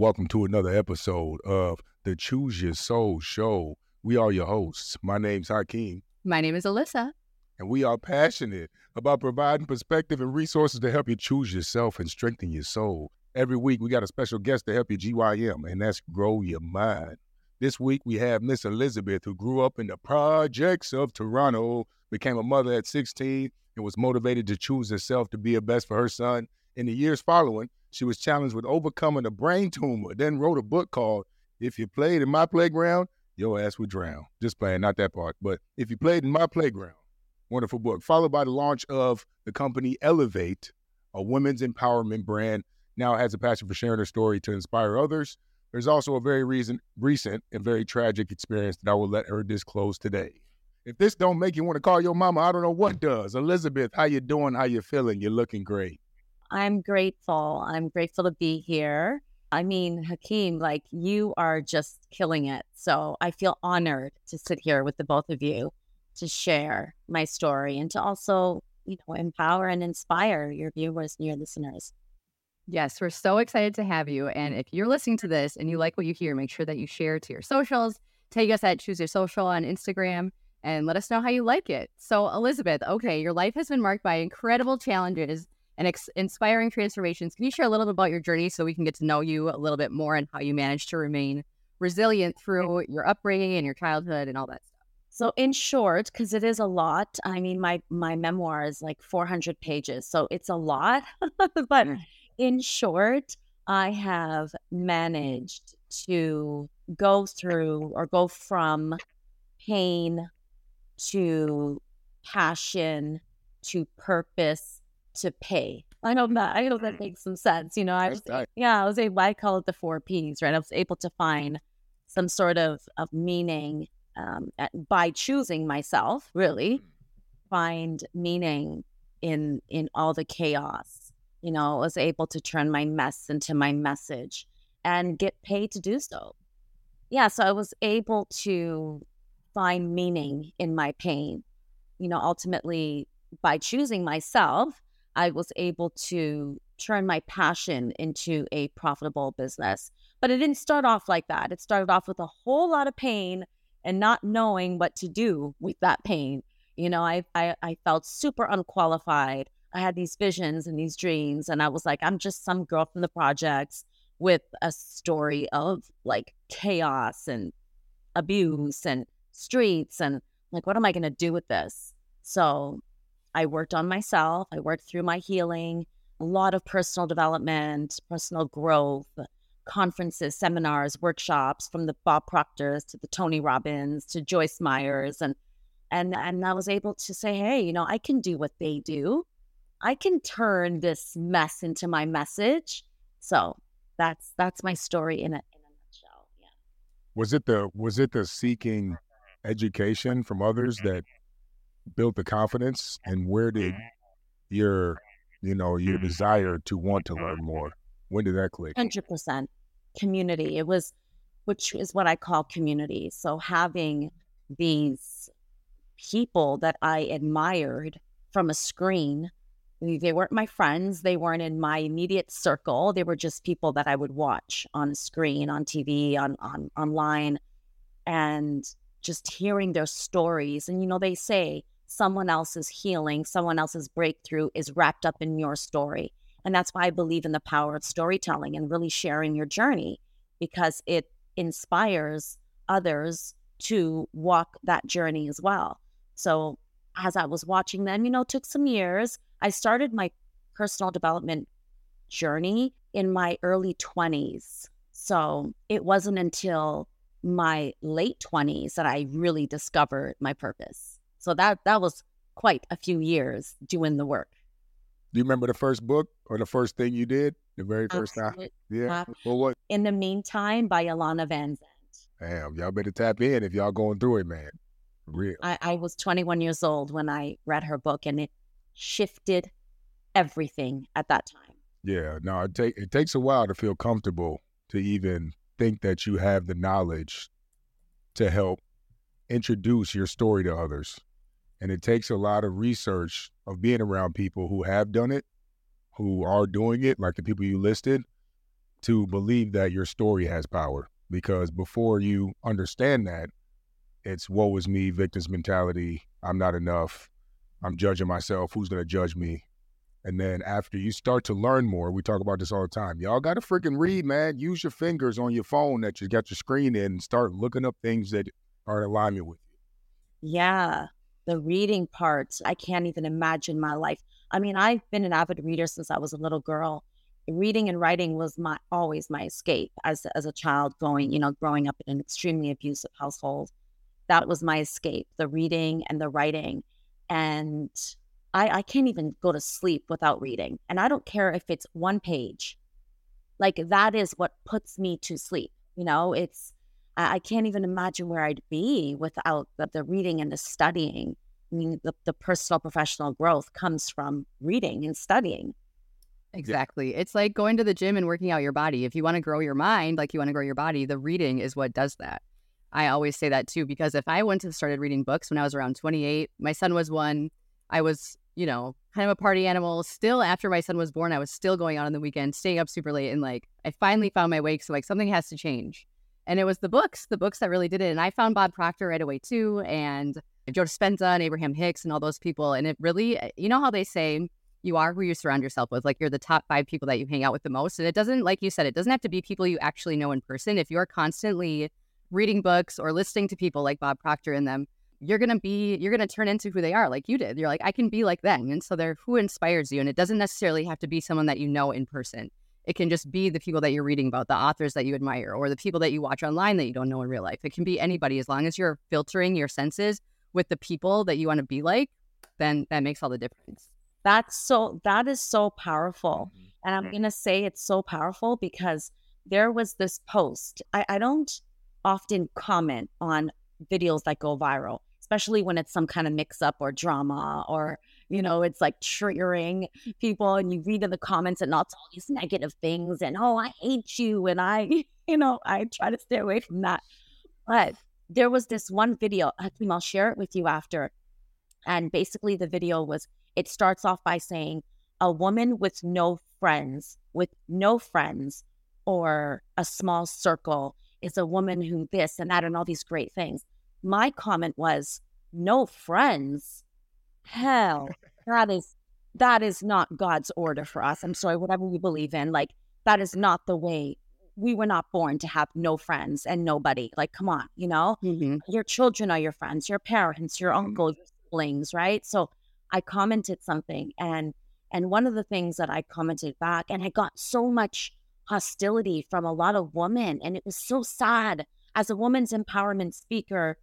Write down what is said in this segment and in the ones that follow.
Welcome to another episode of the Choose Your Soul Show. We are your hosts. My name's Hakeem. My name is Alyssa. And we are passionate about providing perspective and resources to help you choose yourself and strengthen your soul. Every week, we got a special guest to help you GYM, and that's Grow Your Mind. This week, we have Miss Elizabeth, who grew up in the projects of Toronto, became a mother at 16, and was motivated to choose herself to be a best for her son. In the years following, she was challenged with overcoming a brain tumor, then wrote a book called If You Played in My Playground, Your Ass Would Drown. Just playing, not that part, but If You Played in My Playground. Wonderful book. Followed by the launch of the company Elevate, a women's empowerment brand. Now has a passion for sharing her story to inspire others. There's also a very recent and very tragic experience that I will let her disclose today. If this don't make you want to call your mama, I don't know what does. Elizabeth, how you doing? How you feeling? You're looking great. I'm grateful. I'm grateful to be here. I mean, Hakeem, like, you are just killing it. So I feel honored to sit here with the both of you to share my story and to also, empower and inspire your viewers and your listeners. Yes, we're so excited to have you. And if you're listening to this and you like what you hear, make sure that you share to your socials. Tag us at Choose Your Social on Instagram and let us know how you like it. So, Elizabeth, okay, your life has been marked by incredible challenges and inspiring transformations. Can you share a little bit about your journey so we can get to know you a little bit more and how you managed to remain resilient through your upbringing and your childhood and all that stuff? So in short, because it is a lot, I mean, my memoir is like 400 pages, so it's a lot. But in short, I have managed to go through or go from pain to passion to purpose to pay. I know that makes some sense. I call it the 4 Ps, right? I was able to find some sort of meaning by choosing myself, really find meaning in all the chaos. I was able to turn my mess into my message and get paid to do so. Yeah, so I was able to find meaning in my pain. Ultimately, by choosing myself, I was able to turn my passion into a profitable business. But it didn't start off like that. It started off with a whole lot of pain and not knowing what to do with that pain. I felt super unqualified. I had these visions and these dreams, and I was like, I'm just some girl from the projects with a story of like chaos and abuse and streets, and like, what am I going to do with this? So I worked on myself. I worked through my healing, a lot of personal development, personal growth, conferences, seminars, workshops, from the Bob Proctors to the Tony Robbins to Joyce Myers. And I was able to say, hey, I can do what they do. I can turn this mess into my message. So that's my story in a nutshell. Yeah. Was it the seeking education from others that built the confidence, and where did your desire to want to learn more, when did that click? 100% community. Which is what I call community. So having these people that I admired from a screen, they weren't my friends. They weren't in my immediate circle. They were just people that I would watch on a screen, on TV, on online, and just hearing their stories. And, they say someone else's healing, someone else's breakthrough is wrapped up in your story. And that's why I believe in the power of storytelling and really sharing your journey, because it inspires others to walk that journey as well. So as I was watching them, it took some years. I started my personal development journey in my early 20s. So it wasn't until my late 20s that I really discovered my purpose. So that was quite a few years doing the work. Do you remember the first book or the first thing you did? The very first time? Yeah. Well, what? In the Meantime by Iyanla Vanzant. Damn, y'all better tap in if y'all going through it, man. Real. I was 21 years old when I read her book, and it shifted everything at that time. Yeah, no, it takes a while to feel comfortable to even think that you have the knowledge to help introduce your story to others. And it takes a lot of research of being around people who have done it, who are doing it, like the people you listed, to believe that your story has power. Because before you understand that, it's woe is me, victim's mentality. I'm not enough. I'm judging myself. Who's going to judge me? And then after you start to learn more, we talk about this all the time. Y'all got to freaking read, man. Use your fingers on your phone that you got your screen in and start looking up things that are in alignment with you. Yeah, the reading part, I can't even imagine my life. I mean, I've been an avid reader since I was a little girl. Reading and writing was always my escape as a child growing up in an extremely abusive household. That was my escape, the reading and the writing. And I can't even go to sleep without reading. And I don't care if it's one page. Like, that is what puts me to sleep. I can't even imagine where I'd be without the reading and the studying. I mean, the personal professional growth comes from reading and studying. Exactly. It's like going to the gym and working out your body. If you want to grow your mind, like you want to grow your body, the reading is what does that. I always say that too, because if I went to started reading books when I was around 28, my son was 1, I was, kind of a party animal. Still, after my son was born, I was still going out on the weekend, staying up super late. And I finally found my way. So something has to change. And it was the books that really did it. And I found Bob Proctor right away too. And Joe Dispenza and Abraham Hicks and all those people. And it really, how they say, you are who you surround yourself with. You're the top 5 people that you hang out with the most. And it doesn't, like you said, it doesn't have to be people you actually know in person. If you're constantly reading books or listening to people like Bob Proctor in them, you're going to turn into who they are, like you did. You're like, I can be like them. And so they're who inspires you. And it doesn't necessarily have to be someone that you know in person. It can just be the people that you're reading about, the authors that you admire, or the people that you watch online that you don't know in real life. It can be anybody. As long as you're filtering your senses with the people that you want to be like, then that makes all the difference. That is so powerful. And I'm going to say it's so powerful because there was this post. I don't often comment on videos that go viral, especially when it's some kind of mix up or drama or, it's triggering people and you read in the comments and it's all these negative things and, oh, I hate you. And I try to stay away from that. But there was this one video, Hakeem, I'll share it with you after. And basically the video it starts off by saying a woman with no friends or a small circle is a woman who this and that and all these great things. My comment was, no friends? Hell, that is not God's order for us. I'm sorry, whatever we believe in, that is not the way. We were not born to have no friends and nobody. Come on, Your children are your friends, your parents, your uncle, your siblings, right? So I commented something and one of the things that I commented back, and I got so much hostility from a lot of women, and it was so sad. As a women's empowerment speaker,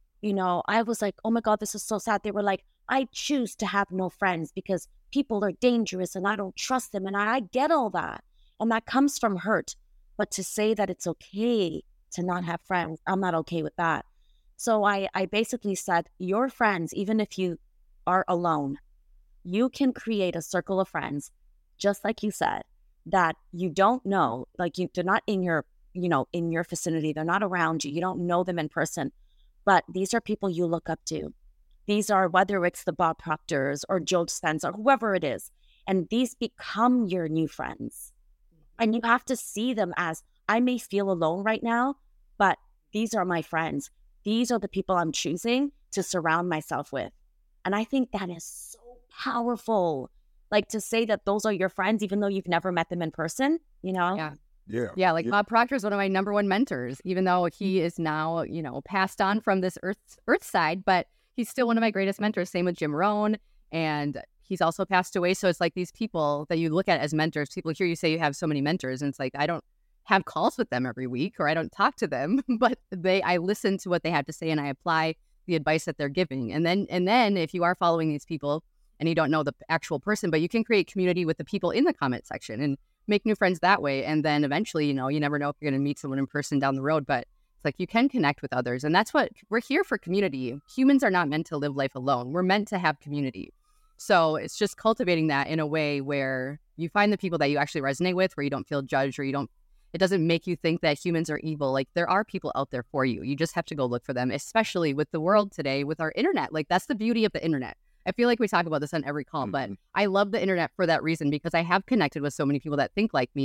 I was like, oh my God, this is so sad. They were like, I choose to have no friends because people are dangerous and I don't trust them. And I get all that. And that comes from hurt. But to say that it's okay to not have friends, I'm not okay with that. So I basically said, your friends, even if you are alone, you can create a circle of friends, just like you said, that you don't know, they're not in your, in your vicinity. They're not around you. You don't know them in person, but these are people you look up to. These are, whether it's the Bob Proctors or Joe Dispenza or whoever it is, and these become your new friends. And you have to see them as, I may feel alone right now, but these are my friends. These are the people I'm choosing to surround myself with. And I think that is so powerful. To say that those are your friends, even though you've never met them in person, Yeah. Bob Proctor is one of my number one mentors, even though he is now, passed on from this earth side, but he's still one of my greatest mentors. Same with Jim Rohn. And he's also passed away. So it's these people that you look at as mentors. People hear you say you have so many mentors, and it's I don't have calls with them every week or I don't talk to them, but I listen to what they have to say and I apply the advice that they're giving. And then if you are following these people and you don't know the actual person, but you can create community with the people in the comment section and make new friends that way. And then eventually, you never know if you're going to meet someone in person down the road, but it's you can connect with others. And that's what we're here for, community. Humans are not meant to live life alone. We're meant to have community. So it's just cultivating that in a way where you find the people that you actually resonate with, where you don't feel judged or it doesn't make you think that humans are evil. There are people out there for you. You just have to go look for them, especially with the world today, with our internet. That's the beauty of the internet. I feel like we talk about this on every call, but I love the internet for that reason, because I have connected with so many people that think like me, that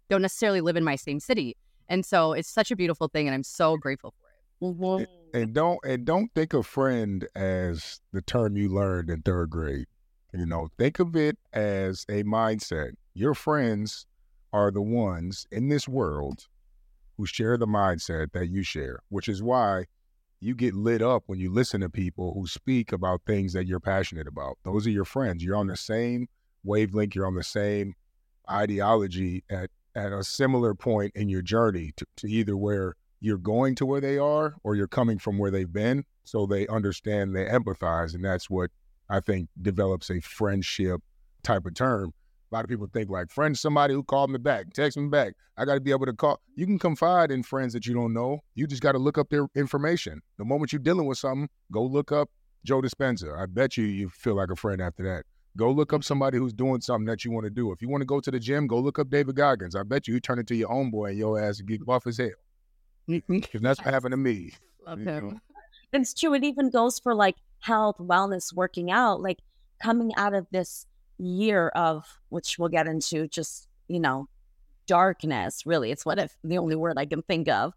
don't necessarily live in my same city. And so it's such a beautiful thing, and I'm so grateful for it. Mm-hmm. And don't think of friend as the term you learned in third grade. Think of it as a mindset. Your friends are the ones in this world who share the mindset that you share, which is why you get lit up when you listen to people who speak about things that you're passionate about. Those are your friends. You're on the same wavelength. You're on the same ideology at a similar point in your journey to either where you're going to where they are or you're coming from where they've been. So they understand, they empathize. And that's what I think develops a friendship type of term. A lot of people think like friends, somebody who called me back, text me back. I got to be able to call. You can confide in friends that you don't know. You just got to look up their information. The moment you're dealing with something, go look up Joe Dispenza. I bet you feel like a friend after that. Go look up somebody who's doing something that you want to do. If you want to go to the gym, go look up David Goggins. I bet you turn into your homeboy and your ass get buff as hell. Because that's what happened to me. Love him. It's true. It even goes for like health, wellness, working out, like coming out of this year of, which we'll get into, just, darkness, really. It's the only word I can think of,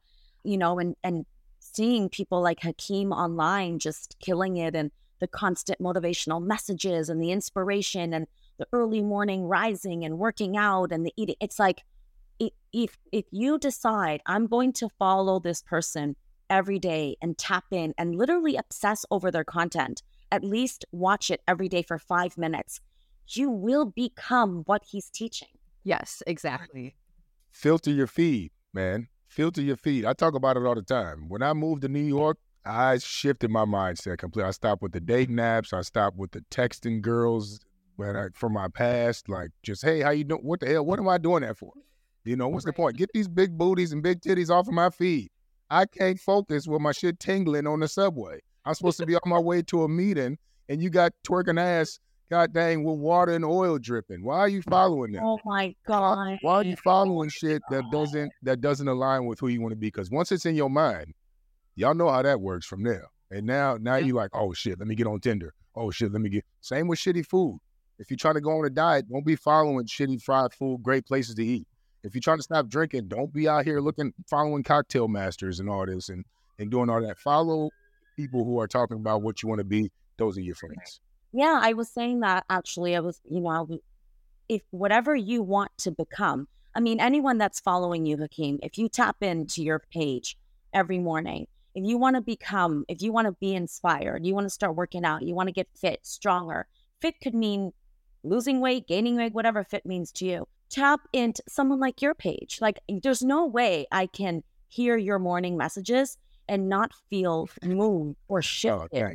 and seeing people like Hakeem online just killing it, and the constant motivational messages and the inspiration and the early morning rising and working out and the eating. It's like, if you decide I'm going to follow this person every day and tap in and literally obsess over their content, at least watch it every day for 5 minutes, you will become what he's teaching. Yes, exactly. Filter your feed, man. Filter your feed. I talk about it all the time. When I moved to New York, I shifted my mindset completely. I stopped with the dating apps. I stopped with the texting girls from my past. Like, just, hey, how you doing? What the hell? What am I doing that for? What's the point? Get these big booties and big titties off of my feed. I can't focus with my shit tingling on the subway. I'm supposed to be on my way to a meeting, and you got twerking ass, god dang, with water and oil dripping. Why are you following them? Oh my God. Why are you following shit that doesn't align with who you want to be? Because once it's in your mind, y'all know how that works from there. And now you like, oh shit, let me get on Tinder. Oh shit, same with shitty food. If you're trying to go on a diet, don't be following shitty fried food, great places to eat. If you're trying to stop drinking, don't be out here following cocktail masters and all this and doing all that. Follow people who are talking about what you want to be. Those are your friends. Yeah, I was saying that actually. If whatever you want to become, anyone that's following you, Hakeem, if you tap into your page every morning, if you want to be inspired, you want to start working out, you want to get fit, stronger. Fit could mean losing weight, gaining weight, whatever fit means to you. Tap into someone like your page. Like, there's no way I can hear your morning messages and not feel moved or shifted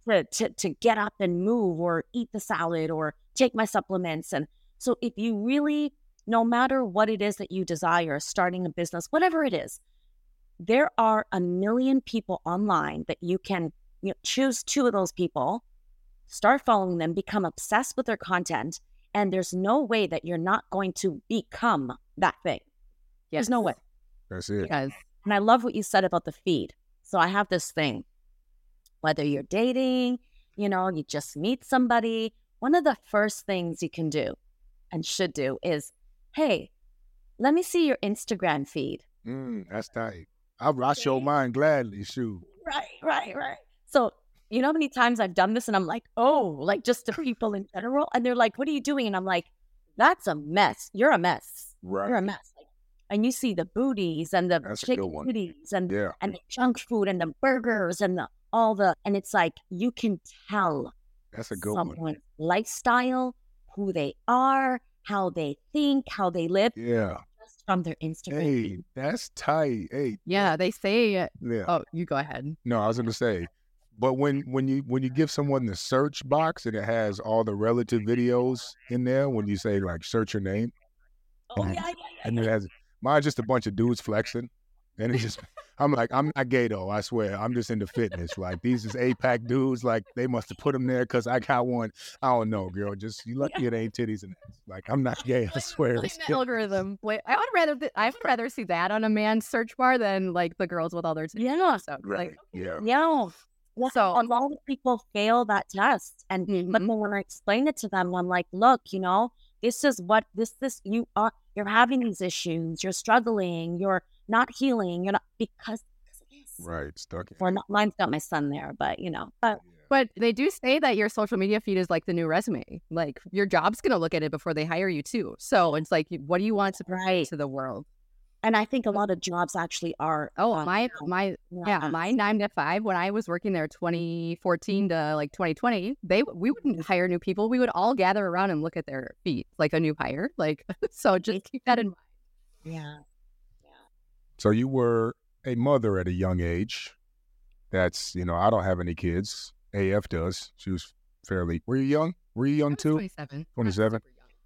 to get up and move or eat the salad or take my supplements. And so if you really, no matter what it is that you desire, starting a business, whatever it is, there are a million people online that you can choose 2 of those people, start following them, become obsessed with their content, and there's no way that you're not going to become that thing. Yes. There's no way. That's it. Because, and I love what you said about the feed. So I have this thing, whether you're dating, you just meet somebody, one of the first things you can do and should do is, hey, let me see your Instagram feed. That's tight. I show mine gladly, shoot. Right. So, you know how many times I've done this and I'm like, oh, like just to people in general. And they're like, what are you doing? And I'm like, that's a mess. You're a mess. Right. You're a mess. And you see the booties and the chicken booties and the junk food and the burgers and and it's like, you can tell that's a good someone's lifestyle, who they are, how they think, how they live. Yeah. Just from their Instagram. Hey, that's tight. Hey. Yeah, they say. Oh, you go ahead. No, I was going to say. But when you give someone the search box and it has all the relative videos in there, when you say like search your name, and it has mine's just a bunch of dudes flexing, and it's just I'm like, I'm not gay though, I swear, I'm just into fitness. Like these is 8-pack dudes, like they must have put them there because I got one. I don't know, girl, just you lucky it ain't titties and ass. Like I'm not gay, I swear. Algorithm. Wait, I would rather see that on a man's search bar than like the girls with all their titties. Yeah, so, right. Like, yeah. So a lot of people fail that test. And but when I explain it to them, I'm like, look, this is what this you are. You're having these issues. You're struggling. You're not healing. You're not because of this. Right, stuck in. Or not, mine's got my son there, but But they do say that your social media feed is like the new resume. Like your job's going to look at it before they hire you too. So it's like, what do you want to bring to the world? And I think a lot of jobs actually are. My 9 to 5, when I was working there 2014 to like 2020, we wouldn't hire new people. We would all gather around and look at their feet like a new hire. Like, so just keep that in mind. Yeah. So you were a mother at a young age. That's, I don't have any kids. AF does. She was fairly. Were you young? Were you young too? 27. 27.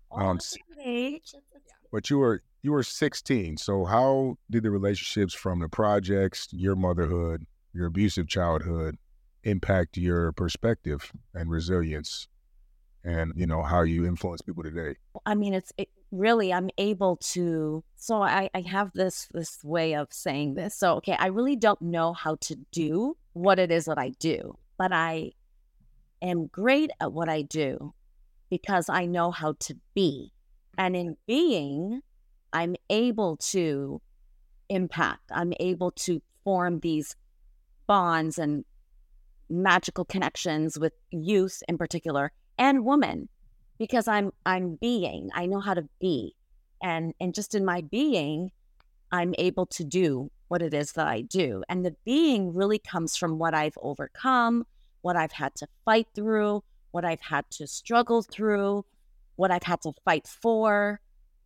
But you were 16. So how did the relationships from the projects, your motherhood, your abusive childhood, impact your perspective and resilience, and how you influence people today? I mean, really, I'm able to. So I have this way of saying this. So okay, I really don't know how to do what it is that I do. But I am great at what I do because I know how to be. And in being, I'm able to impact. I'm able to form these bonds and magical connections with youth in particular and women because I'm being. I know how to be. And just in my being, I'm able to do what it is that I do. And the being really comes from what I've overcome, what I've had to fight through, what I've had to struggle through, what I've had to fight for.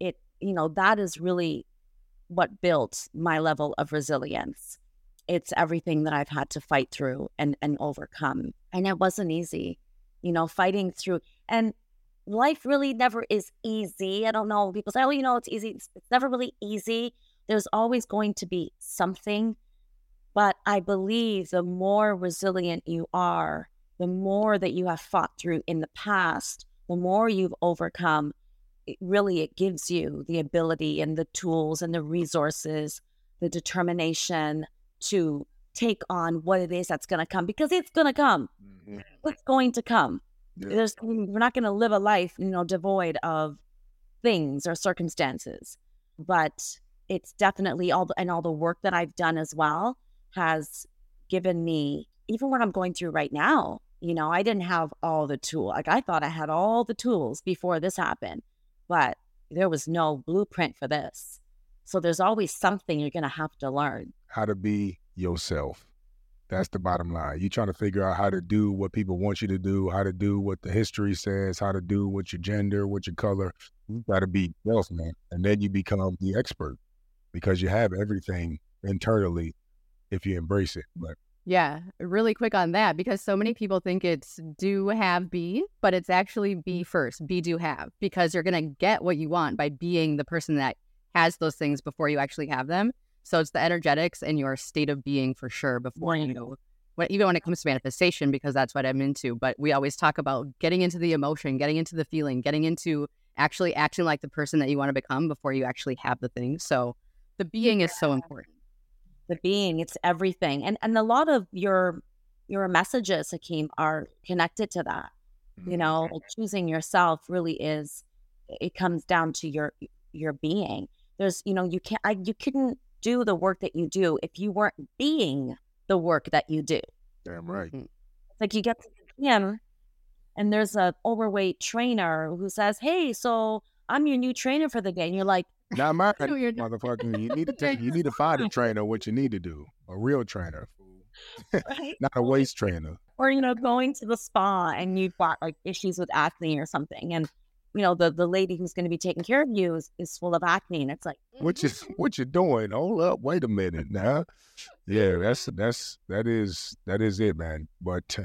That is really what built my level of resilience. It's everything that I've had to fight through and overcome. And it wasn't easy, fighting through. And life really never is easy. I don't know. People say, it's easy. It's never really easy. There's always going to be something, but I believe the more resilient you are, the more that you have fought through in the past, the more you've overcome, it gives you the ability and the tools and the resources, the determination to take on what it is that's going to come, because it's going to come. Mm-hmm. It's going to come. Yeah. We're not going to live a life, devoid of things or circumstances, but it's definitely all the work that I've done as well has given me, even what I'm going through right now, I didn't have all the tools. Like I thought I had all the tools before this happened, but there was no blueprint for this. So there's always something you're going to have to learn. How to be yourself. That's the bottom line. You're trying to figure out how to do what people want you to do, how to do what the history says, how to do what your gender, what your color. You got to be yourself, man. And then you become the expert because you have everything internally if you embrace it. But yeah, really quick on that, because so many people think it's do, have, be, but it's actually be first, be, do, have, because you're going to get what you want by being the person that has those things before you actually have them. So it's the energetics and your state of being for sure before even when it comes to manifestation, because that's what I'm into. But we always talk about getting into the emotion, getting into the feeling, getting into actually acting like the person that you want to become before you actually have the thing. So the being is so important. The being, it's everything. And a lot of your messages, Hakeem, are connected to that. Like choosing yourself really is, it comes down to your being. There's, you couldn't do the work that you do if you weren't being the work that you do. Damn right. It's like you get to the gym and there's an overweight trainer who says, "Hey, so I'm your new trainer for the day." And you're like, not my motherfucker. You need to find a trainer. What you need to do, a real trainer, right? Not a waist trainer. Or going to the spa and you've got like issues with acne or something, and the lady who's going to be taking care of you is full of acne, and it's like, what you doing? Hold up, wait a minute now. Yeah, that is it, man. But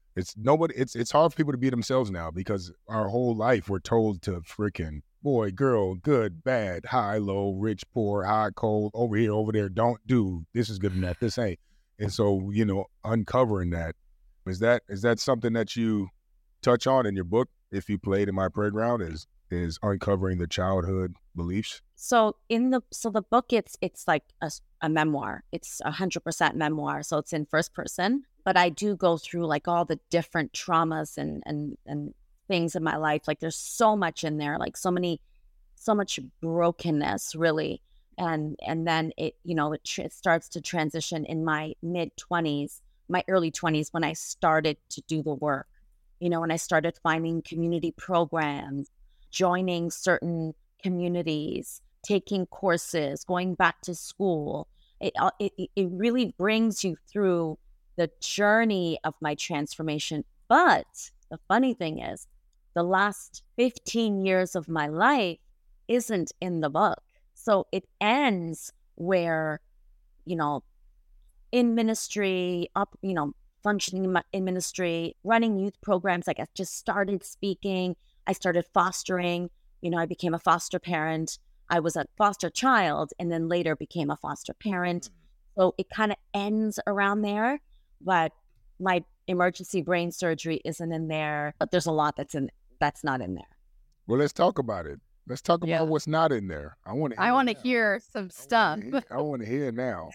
it's hard for people to be themselves now because our whole life we're told to freaking boy, girl, good, bad, high, low, rich, poor, hot, cold, over here, over there, don't do, this is good enough, this ain't. And so, uncovering that, is that something that you touch on in your book, If You Played in My Playground, is uncovering the childhood beliefs? So the book, it's like a memoir. It's 100% memoir. So it's in first person, but I do go through like all the different traumas and things in my life. Like there's so much in there, like so much brokenness, really. And then it, it starts to transition in my mid-20s, my early 20s, when I started to do the work, when I started finding community programs, joining certain communities, taking courses, going back to school. It really brings you through the journey of my transformation. But the funny thing is, the last 15 years of my life isn't in the book. So it ends where, in ministry, functioning in ministry, running youth programs. Like I just started speaking. I started fostering. I became a foster parent. I was a foster child and then later became a foster parent. So it kind of ends around there. But my emergency brain surgery isn't in there. But there's a lot that's not in there. Well, let's talk about it. Let's talk about what's not in there. I want to hear some stuff. I want to hear now.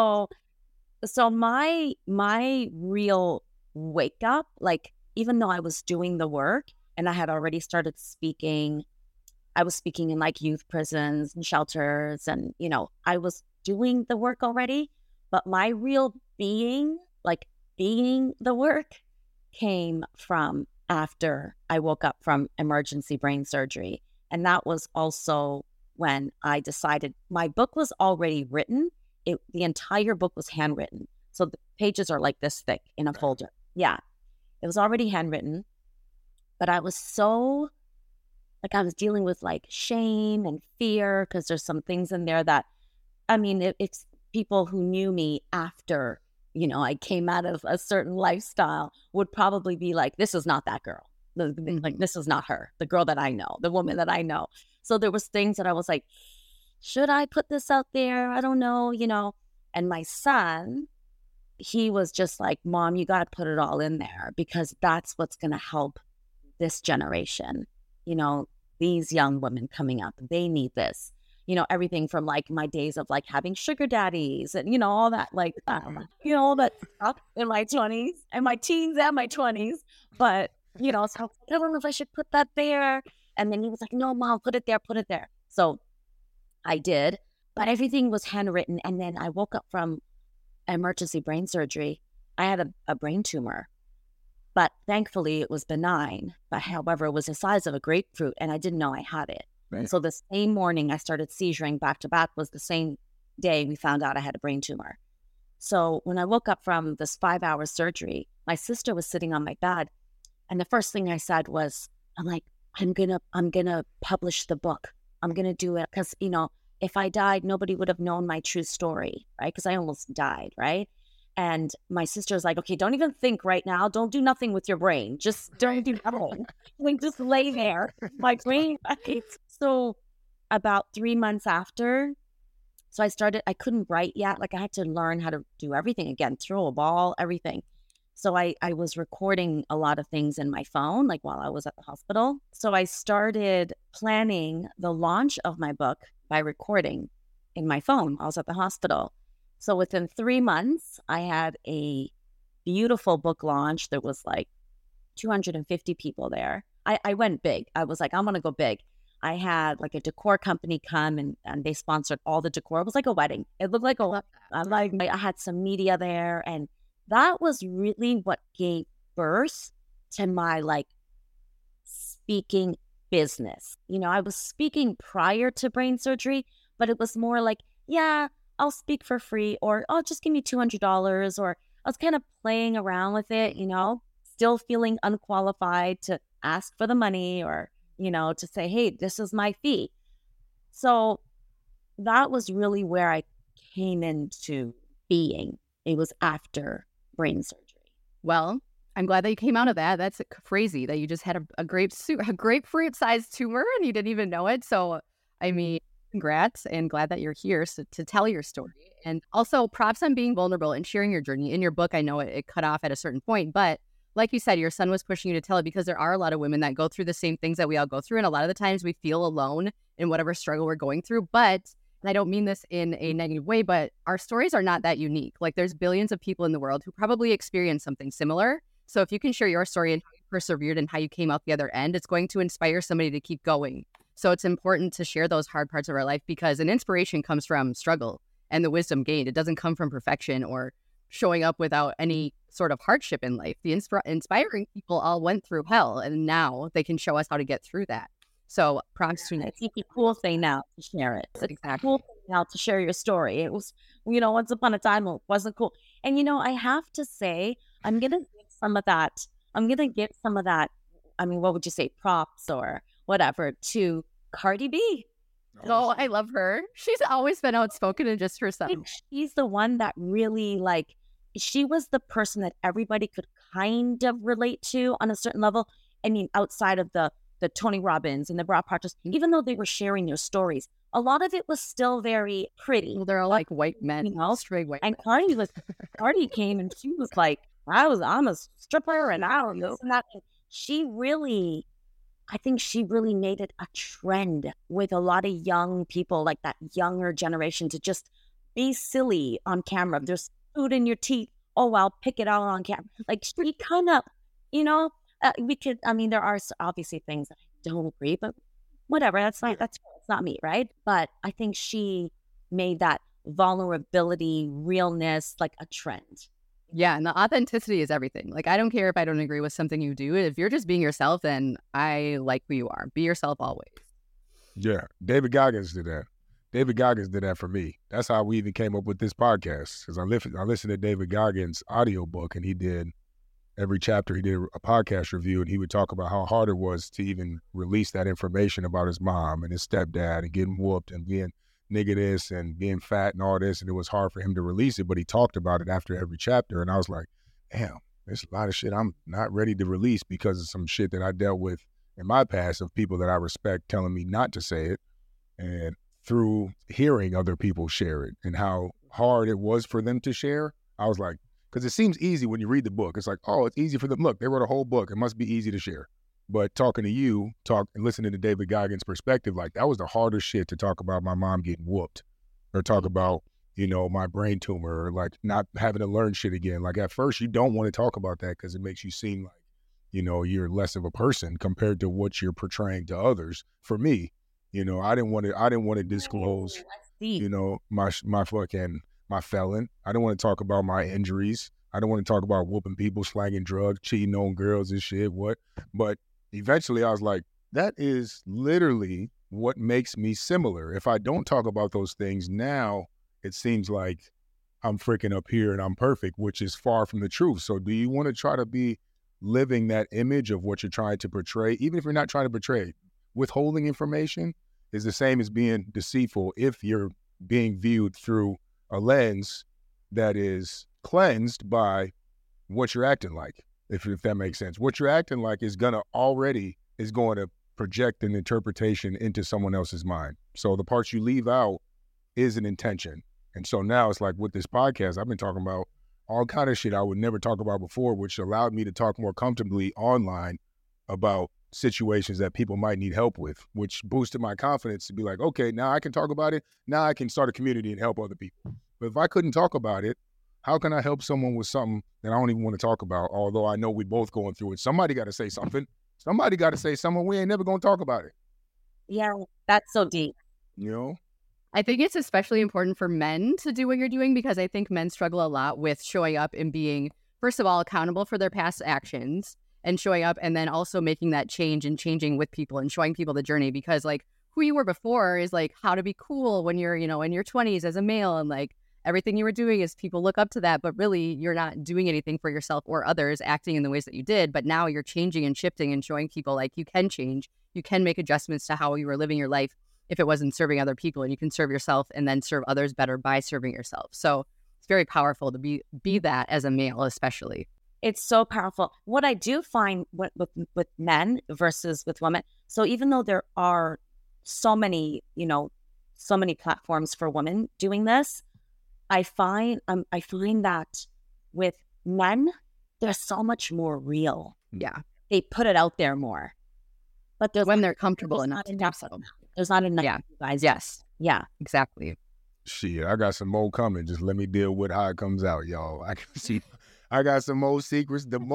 So my real wake up, like even though I was doing the work and I had already started speaking, I was speaking in like youth prisons and shelters, and I was doing the work already, but my real being the work came from after I woke up from emergency brain surgery. And that was also when I decided my book was already written. The entire book was handwritten. So the pages are like this thick in a folder. Yeah, it was already handwritten. But I was so, I was dealing with like shame and fear because there's some things in there that, it's people who knew me after, I came out of a certain lifestyle would probably be like, this is not that girl. Like, this is not her, the girl that I know, the woman that I know. So there was things that I was like, should I put this out there? I don't know, And my son, he was just like, Mom, you got to put it all in there because that's what's going to help this generation. These young women coming up, they need this. Everything from like my days of like having sugar daddies and, all that, like, all that stuff in my 20s and my teens and my 20s. But, so I was like, I don't know if I should put that there. And then he was like, no, Mom, put it there. So I did, but everything was handwritten. And then I woke up from emergency brain surgery. I had a brain tumor, but thankfully it was benign. But however, it was the size of a grapefruit and I didn't know I had it. Right. So the same morning I started seizuring back to back was the same day we found out I had a brain tumor. So when I woke up from this 5-hour surgery, my sister was sitting on my bed. And the first thing I said was, I'm like, I'm gonna publish the book. I'm gonna do it because, if I died, nobody would have known my true story, right? Because I almost died, right? And my sister's like, okay, don't even think right now. Don't do nothing with your brain. Just don't do nothing. Like, just lay there. My brain. So about 3 months after, so I couldn't write yet. Like I had to learn how to do everything again, throw a ball, everything. So I was recording a lot of things in my phone, like while I was at the hospital. So I started planning the launch of my book by recording in my phone while I was at the hospital. So within 3 months, I had a beautiful book launch. There was like 250 people there. I went big. I was like, I'm going to go big. I had like a decor company come and they sponsored all the decor. It was like a wedding. It looked like I had some media there. And that was really what gave birth to my like speaking business. I was speaking prior to brain surgery, but it was more like, yeah, I'll speak for free, or just give me $200, or I was kind of playing around with it, still feeling unqualified to ask for the money or, to say, hey, this is my fee. So that was really where I came into being. It was after brain surgery. Well, I'm glad that you came out of that. That's crazy that you just had a grapefruit-sized tumor and you didn't even know it. So, congrats, and glad that you're here to tell your story. And also props on being vulnerable and sharing your journey. In your book, I know it cut off at a certain point, but like you said, your son was pushing you to tell it because there are a lot of women that go through the same things that we all go through. And a lot of the times we feel alone in whatever struggle we're going through. But, and I don't mean this in a negative way, but our stories are not that unique. Like there's billions of people in the world who probably experience something similar. So if you can share your story and how you persevered and how you came out the other end, it's going to inspire somebody to keep going. So it's important to share those hard parts of our life, because an inspiration comes from struggle and the wisdom gained. It doesn't come from perfection or showing up without any sort of hardship in life. The inspiring people all went through hell, and now they can show us how to get through that. So props to It's a cool thing now to share it. It's Exactly. a cool thing now to share your story. It was, once upon a time it wasn't cool. And, I have to say, I'm going to give some of that. I mean, what would you say, props or whatever to Cardi B. Oh, I love her. She's always been outspoken and just herself. She's the one that really, she was the person that everybody could kind of relate to on a certain level. I mean, outside of the Tony Robbins and the Brock Partners, even though they were sharing their stories, a lot of it was still very pretty. Well, they're all like white men, straight white and men. Cardi came and she was like, I'm a stripper and I don't know. And that, I think she really made it a trend with a lot of young people, like that younger generation, to just be silly on camera. There's food in your teeth. Oh, I'll pick it out on camera. Like, she kind of, there are obviously things that I don't agree, but whatever. That's not me, right? But I think she made that vulnerability, realness, like a trend. Yeah, and the authenticity is everything. Like, I don't care if I don't agree with something you do. If you're just being yourself, then I like who you are. Be yourself always. Yeah, David Goggins did that. David Goggins did that for me. That's how we even came up with this podcast, because I listened to David Goggins' audiobook, and he did every chapter, he did a podcast review, and he would talk about how hard it was to even release that information about his mom and his stepdad and getting whooped and being nigga this and being fat and all this, and it was hard for him to release it, but he talked about it after every chapter, and I was like, damn, there's a lot of shit I'm not ready to release because of some shit that I dealt with in my past of people that I respect telling me not to say it. And through hearing other people share it and how hard it was for them to share, I was like, because it seems easy when you read the book. It's like, oh, it's easy for them. Look, they wrote a whole book. It must be easy to share. But talking to you, and listening to David Goggins' perspective, like, that was the hardest shit to talk about my mom getting whooped, or talk about, my brain tumor, or like not having to learn shit again. Like, at first you don't want to talk about that because it makes you seem like, you're less of a person compared to what you're portraying to others. For me, I didn't want to disclose, my felon. I don't want to talk about my injuries. I don't want to talk about whooping people, slanging drugs, cheating on girls and shit. But eventually I was like, that is literally what makes me similar. If I don't talk about those things now, it seems like I'm freaking up here and I'm perfect, which is far from the truth. So do you want to try to be living that image of what you're trying to portray, even if you're not trying to portray it? Withholding information is the same as being deceitful if you're being viewed through a lens that is cleansed by what you're acting like, if that makes sense. What you're acting like is going to project an interpretation into someone else's mind. So the parts you leave out is an intention. And so now it's like with this podcast, I've been talking about all kind of shit I would never talk about before, which allowed me to talk more comfortably online about situations that people might need help with, which boosted my confidence to be like, okay, now I can talk about it. Now I can start a community and help other people. But if I couldn't talk about it, how can I help someone with something that I don't even want to talk about? Although I know we both going through it. Somebody got to say something. Somebody got to say something. We ain't never going to talk about it. Yeah, that's so deep. I think it's especially important for men to do what you're doing, because I think men struggle a lot with showing up and being, first of all, accountable for their past actions, and showing up and then also making that change and changing with people and showing people the journey, because like who you were before is like how to be cool when you're, in your 20s as a male, and like everything you were doing is people look up to that, but really you're not doing anything for yourself or others, acting in the ways that you did. But now you're changing and shifting and showing people like you can change, you can make adjustments to how you were living your life if it wasn't serving other people, and you can serve yourself and then serve others better by serving yourself. So it's very powerful to be that as a male, especially. It's so powerful. What I do find with men versus with women, so even though there are so many platforms for women doing this, I find that with men, they're so much more real. Yeah. They put it out there more. But when they're comfortable enough to do so. There's not enough, yeah. guys. Yes. Yeah. Exactly. Shit, I got some more coming. Just let me deal with how it comes out, y'all. I got some more secrets. The more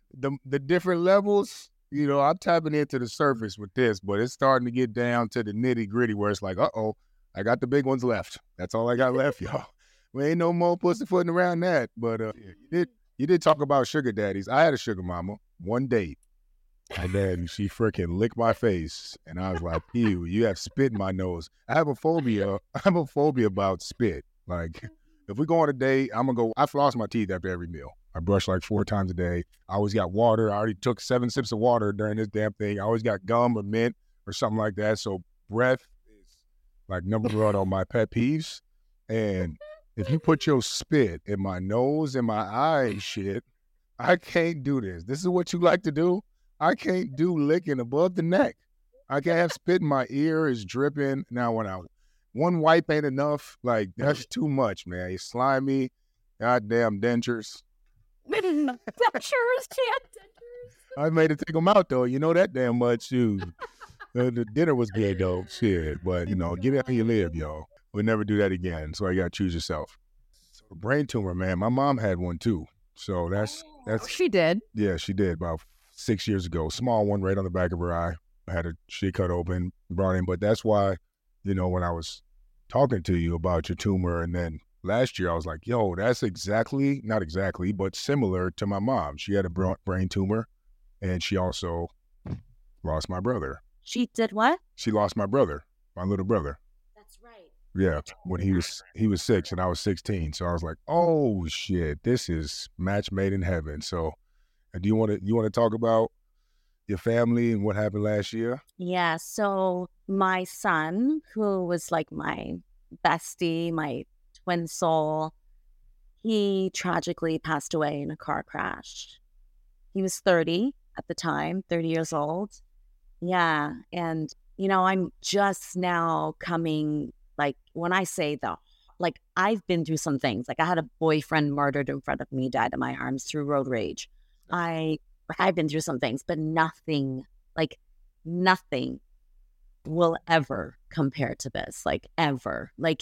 the different levels, I'm tapping into the surface with this, but it's starting to get down to the nitty gritty where it's like, I got the big ones left. That's all I got left, y'all. We ain't no more pussyfooting around that. But you did talk about sugar daddies. I had a sugar mama, one date, and then she freaking licked my face, and I was like, ew, you have spit in my nose. I have a phobia about spit. Like, if we go on a date, I floss my teeth after every meal. I brush like 4 times a day. I always got water. I already took 7 sips of water during this damn thing. I always got gum or mint or something like that. So breath is like number one on my pet peeves. And if you put your spit in my nose and my eyes, shit, I can't do this. This is what you like to do? I can't do licking above the neck. I can't have spit in my ear is dripping. Now, one wipe ain't enough. Like, that's too much, man. It's slimy, goddamn dentures. Dentures. I made it take them out, though. You know that damn much, too. The dinner was good, though. Shit. But, get it how you live, y'all. We'll never do that again. So you got to choose yourself. So, brain tumor, man. My mom had one, too. So that's. She did? Yeah, she did about 6 years ago. Small one right on the back of her eye. I had she cut open, brought in. But that's why, when I was talking to you about your tumor, and then last year I was like, yo, that's not exactly, but similar to my mom. She had a brain tumor, and she also lost my brother. She did what? She lost my brother, my little brother. That's right. Yeah, when he was 6 and I was 16. So I was like, oh shit, this is match made in heaven. So do you want to talk about your family and what happened last year? Yeah. So my son, who was like my bestie, my twin soul, he tragically passed away in a car crash. He was 30 at the time, 30 years old. Yeah. And, I'm just now coming, like, when I say I've been through some things. Like, I had a boyfriend murdered in front of me, died in my arms through road rage. I've been through some things, but nothing will ever compare to this, like, ever. Like,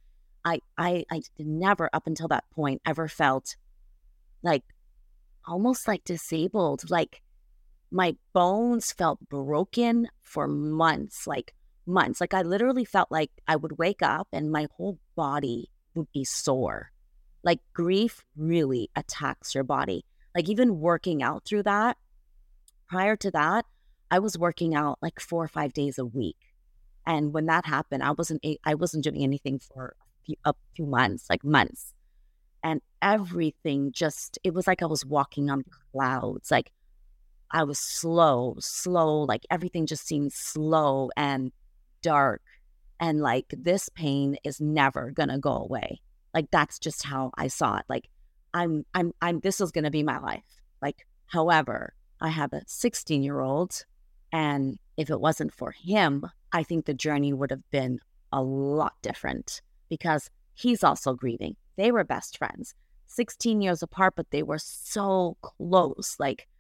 I never up until that point ever felt like almost like disabled. Like, my bones felt broken for months. Like, I literally felt like I would wake up and my whole body would be sore. Like, grief really attacks your body. Like, even working out through that, prior to that, I was working out like 4 or 5 days a week. And when that happened, I wasn't doing anything for a few months, like months. And everything it was like I was walking on clouds. Like, I was slow, like everything just seemed slow and dark. And like, this pain is never gonna go away. Like, that's just how I saw it. Like, this is gonna be my life. Like, however, I have a 16-year-old, and if it wasn't for him, I think the journey would have been a lot different, because he's also grieving. They were best friends, 16 years apart, but they were so close.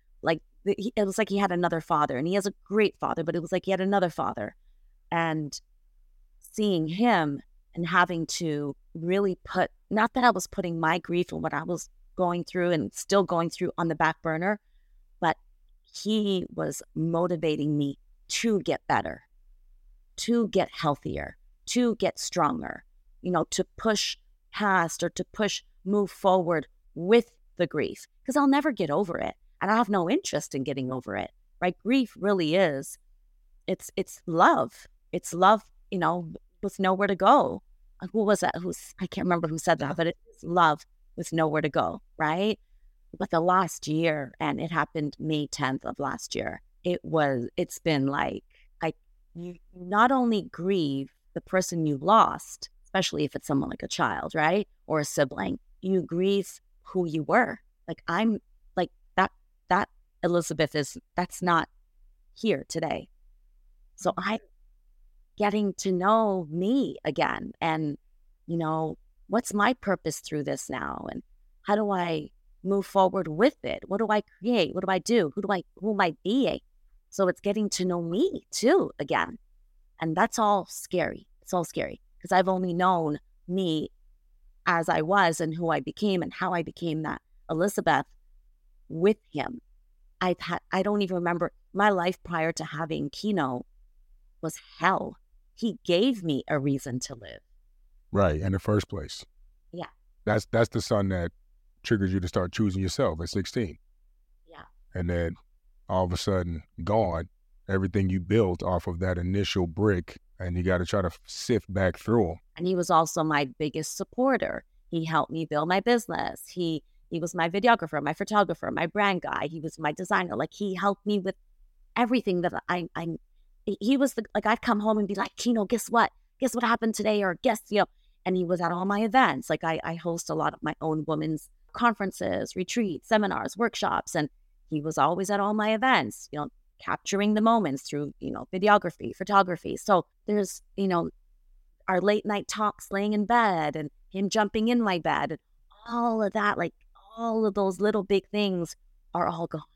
It was like he had another father, and he has a great father, but it was like he had another father. And seeing him and having to really not that I was putting my grief and what I was going through and still going through on the back burner, but he was motivating me to get better, to get healthier, to get stronger, to push past or to move forward with the grief, because I'll never get over it. And I have no interest in getting over it, right? Grief really is, it's love. It's love, with nowhere to go. Who was that? I can't remember who said that, but it's love with nowhere to go, right? But the last year, and it happened May 10th of last year, it's been like, you not only grieve the person you lost, especially if it's someone like a child, right? Or a sibling, you grieve who you were. Like, I'm like, that Elizabeth that's not here today. So I'm getting to know me again, and what's my purpose through this now, and how do I move forward with it? What do I create? What do I do? Who am I being? So it's getting to know me too again, and that's all scary. It's all scary because I've only known me as I was and who I became and how I became that Elizabeth with him. I don't even remember my life prior to having Kino was hell. He gave me a reason to live. Right, in the first place. Yeah. That's the son that triggers you to start choosing yourself at 16. Yeah. And then all of a sudden, gone, everything you built off of that initial brick, and you got to try to sift back through them. And he was also my biggest supporter. He helped me build my business. He was my videographer, my photographer, my brand guy. He was my designer. Like, he helped me with everything that he was like, I'd come home and be like, Kino, guess what? Guess what happened today? Or guess, and he was at all my events. Like, I host a lot of my own women's conferences, retreats, seminars, workshops. And he was always at all my events, capturing the moments through, videography, photography. So there's, our late night talks laying in bed and him jumping in my bed and all of that, like all of those little big things are all gone,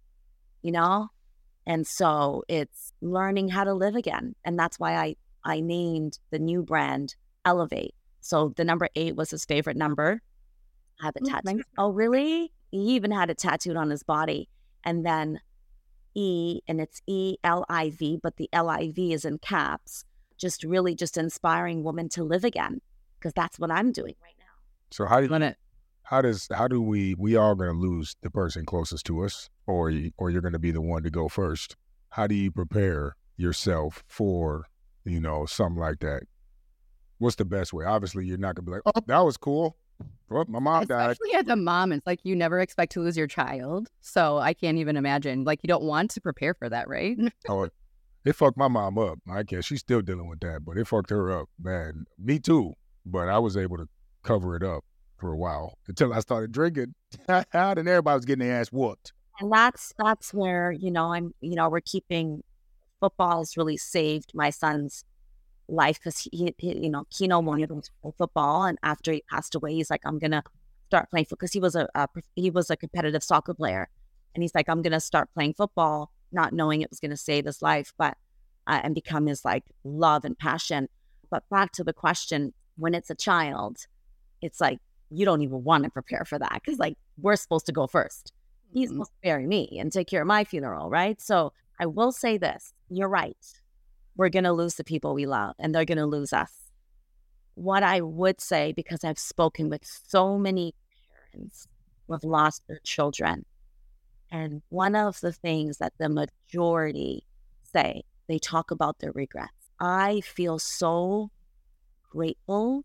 And so it's learning how to live again. And that's why I named the new brand Elevate. So the number 8 was his favorite number. I have it tattooed. Oh, really? He even had it tattooed on his body. And then E, and it's ELIV, but the LIV is in caps. Just really just inspiring women to live again, because that's what I'm doing right now. So how do we all going to lose the person closest to us, or you're going to be the one to go first? How do you prepare yourself for, something like that? What's the best way? Obviously, you're not going to be like, oh, that was cool. Well, my mom died. Especially as a mom, it's like you never expect to lose your child. So I can't even imagine. Like, you don't want to prepare for that, right? Oh, it fucked my mom up. I guess she's still dealing with that, but it fucked her up, man. Me too. But I was able to cover it up for a while until I started drinking. Then everybody was getting their ass whooped. And that's where, we're keeping football's really saved my son's life, because he Kino wanted to play football, and after he passed away, he's like, I'm gonna start playing football, because he was a competitive soccer player, and he's like, I'm gonna start playing football, not knowing it was gonna save his life, but and become his like love and passion. But back to the question, when it's a child, it's like you don't even want to prepare for that, because like we're supposed to go first. He's supposed to bury me and take care of my funeral, right? So I will say this: you're right. We're going to lose the people we love, and they're going to lose us. What I would say, because I've spoken with so many parents who have lost their children, and one of the things that the majority say, they talk about their regrets. I feel so grateful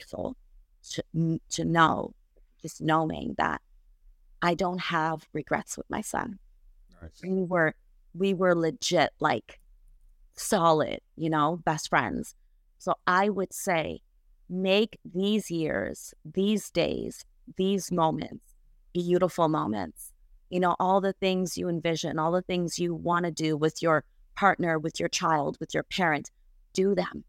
to know, just knowing that I don't have regrets with my son. Nice. We were legit, like, solid, best friends. So I would say, make these years, these days, these moments, beautiful moments. All the things you envision, all the things you want to do with your partner, with your child, with your parent, do them.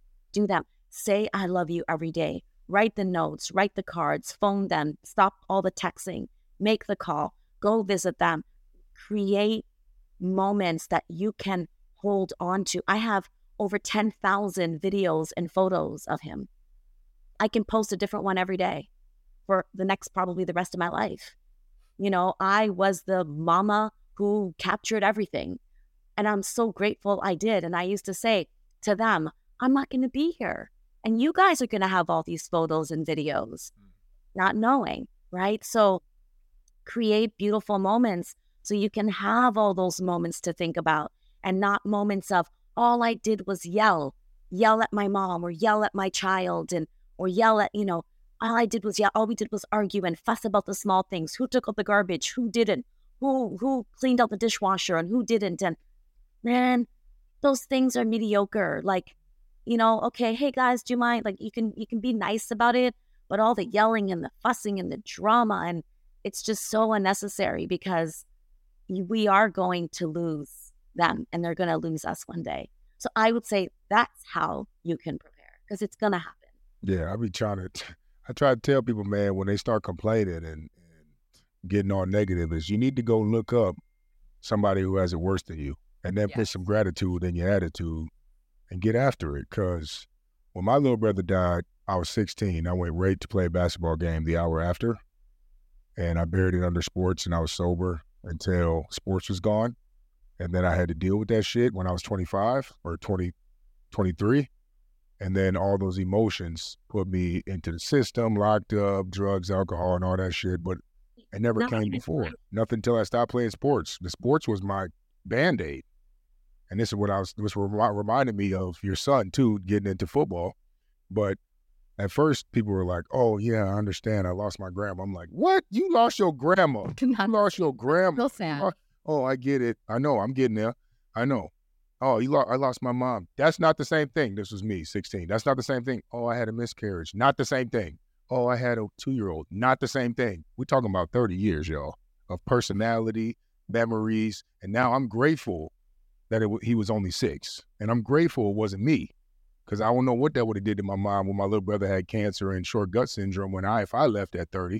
Say, I love you every day. Write the notes, write the cards, phone them, stop all the texting, make the call, go visit them, create moments that you can hold on to. I have over 10,000 videos and photos of him. I can post a different one every day for probably the rest of my life. I was the mama who captured everything, and I'm so grateful I did. And I used to say to them, I'm not going to be here, and you guys are going to have all these photos and videos, not knowing, right? So create beautiful moments so you can have all those moments to think about, and not moments of, all I did was yell at my mom, or yell at my child, or yell at, all I did was yell. All we did was argue and fuss about the small things. Who took out the garbage? Who didn't? Who cleaned out the dishwasher and who didn't? And man, those things are mediocre. Like, okay, hey guys, do you mind? Like, you can be nice about it, but all the yelling and the fussing and the drama, and it's just so unnecessary, because we are going to lose them, and they're going to lose us one day. So I would say that's how you can prepare, because it's going to happen. Yeah, I try to tell people, man, when they start complaining and getting all negative, is you need to go look up somebody who has it worse than you, and then put some gratitude in your attitude and get after it. Because when my little brother died, I was 16. I went right to play a basketball game the hour after, and I buried it under sports, and I was sober. until sports was gone. And then I had to deal with that shit when I was 25 or 23. And then all those emotions put me into the system, locked up, drugs, alcohol, and all that shit. But it never came before. Nothing until I stopped playing sports. The sports was my Band-Aid. And this reminded me of your son, too, getting into football. But at first, people were like, oh, yeah, I understand. I lost my grandma. I'm like, what? You lost your grandma? You lost your grandma? Real sad. Oh, I get it. I know. I'm getting there. I know. Oh, I lost my mom. That's not the same thing. This was me, 16. That's not the same thing. Oh, I had a miscarriage. Not the same thing. Oh, I had a 2-year-old. Not the same thing. We're talking about 30 years, y'all, of personality, memories. And now I'm grateful that he was only 6. And I'm grateful it wasn't me, because I don't know what that would have did to my mom when my little brother had cancer and short gut syndrome if I left at 30,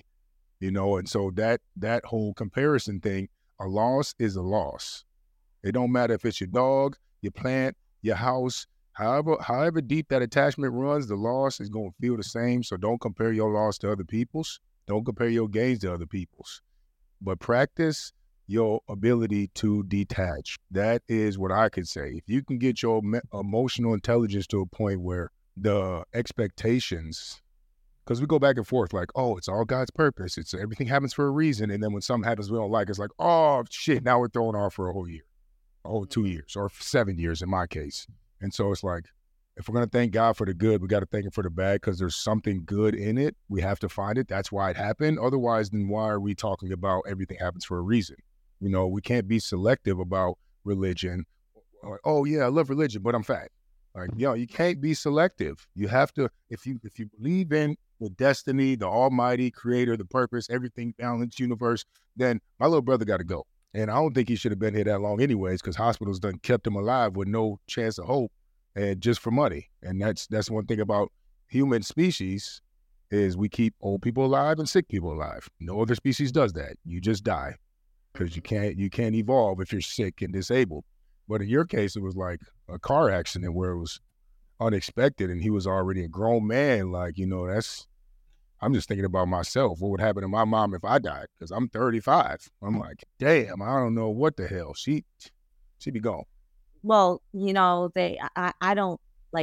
And so that whole comparison thing, a loss is a loss. It don't matter if it's your dog, your plant, your house, however deep that attachment runs, the loss is going to feel the same. So don't compare your loss to other people's. Don't compare your gains to other people's. But practice your ability to detach. That is what I could say. If you can get your emotional intelligence to a point where the expectations, because we go back and forth like, oh, it's all God's purpose. It's everything happens for a reason. And then when something happens we don't like, it's like, oh, shit, now we're throwing off for a whole year, a whole 2 years, or 7 years in my case. And so it's like, if we're going to thank God for the good, we got to thank him for the bad, because there's something good in it. We have to find it. That's why it happened. Otherwise, then why are we talking about everything happens for a reason? We can't be selective about religion. Like, oh, yeah, I love religion, but I'm fat. Like, you can't be selective. You have to, if you believe in the destiny, the almighty creator, the purpose, everything, balanced universe, then my little brother got to go. And I don't think he should have been here that long anyways, because hospitals done kept him alive with no chance of hope, and just for money. And that's one thing about human species, is we keep old people alive and sick people alive. No other species does that. You just die, because you can't evolve if you're sick and disabled. But in your case, it was like a car accident where it was unexpected, and he was already a grown man. Like, I'm just thinking about myself. What would happen to my mom if I died? Because I'm 35. I'm like, damn, I don't know what the hell. She'd be gone. Well, I don't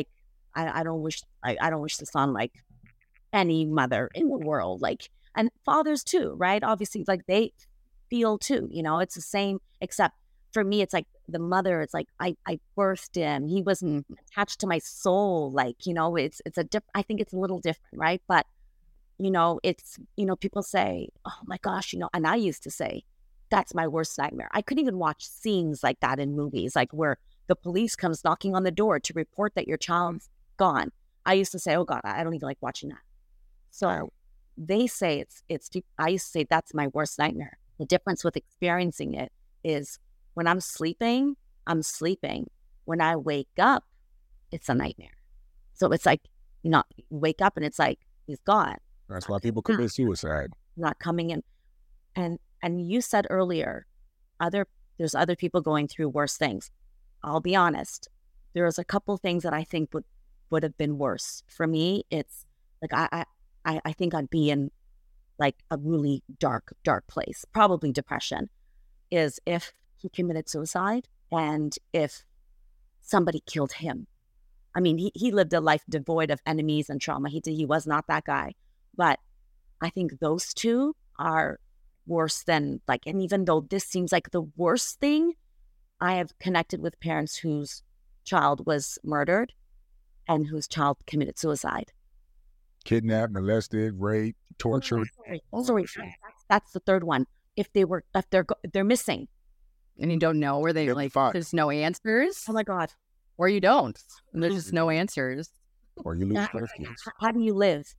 wish this on like any mother in the world, like, and fathers too, right? Obviously, like, they feel too, it's the same, except for me, it's like the mother, it's like I birthed him. He wasn't attached to my soul. Like, it's I think it's a little different, right? But, it's, people say, oh my gosh, and I used to say, that's my worst nightmare. I couldn't even watch scenes like that in movies, like where the police comes knocking on the door to report that your child's gone. I used to say, oh God, I don't even like watching that. So they say I used to say that's my worst nightmare. The difference with experiencing it is when I'm sleeping. When I wake up, it's a nightmare. So it's like, you wake up and it's like, he's gone. That's why people commit suicide. Not coming in. And you said earlier, there's other people going through worse things. I'll be honest. There's a couple things that I think would have been worse. For me, it's like I think I'd be in like a really dark place. Probably depression. Is if he committed suicide and if somebody killed him. I mean, he lived a life devoid of enemies and trauma. He was not that guy. But I think those two are worse than, like, and even though this seems like the worst thing, I have connected with parents whose child was murdered and whose child committed suicide. Kidnapped, molested, raped, tortured. Sorry. That's the third one. If they're missing. And you don't know where they, like, there's no answers. Oh my God. Or you don't. And there's just no answers. Or you lose questions. How do you live?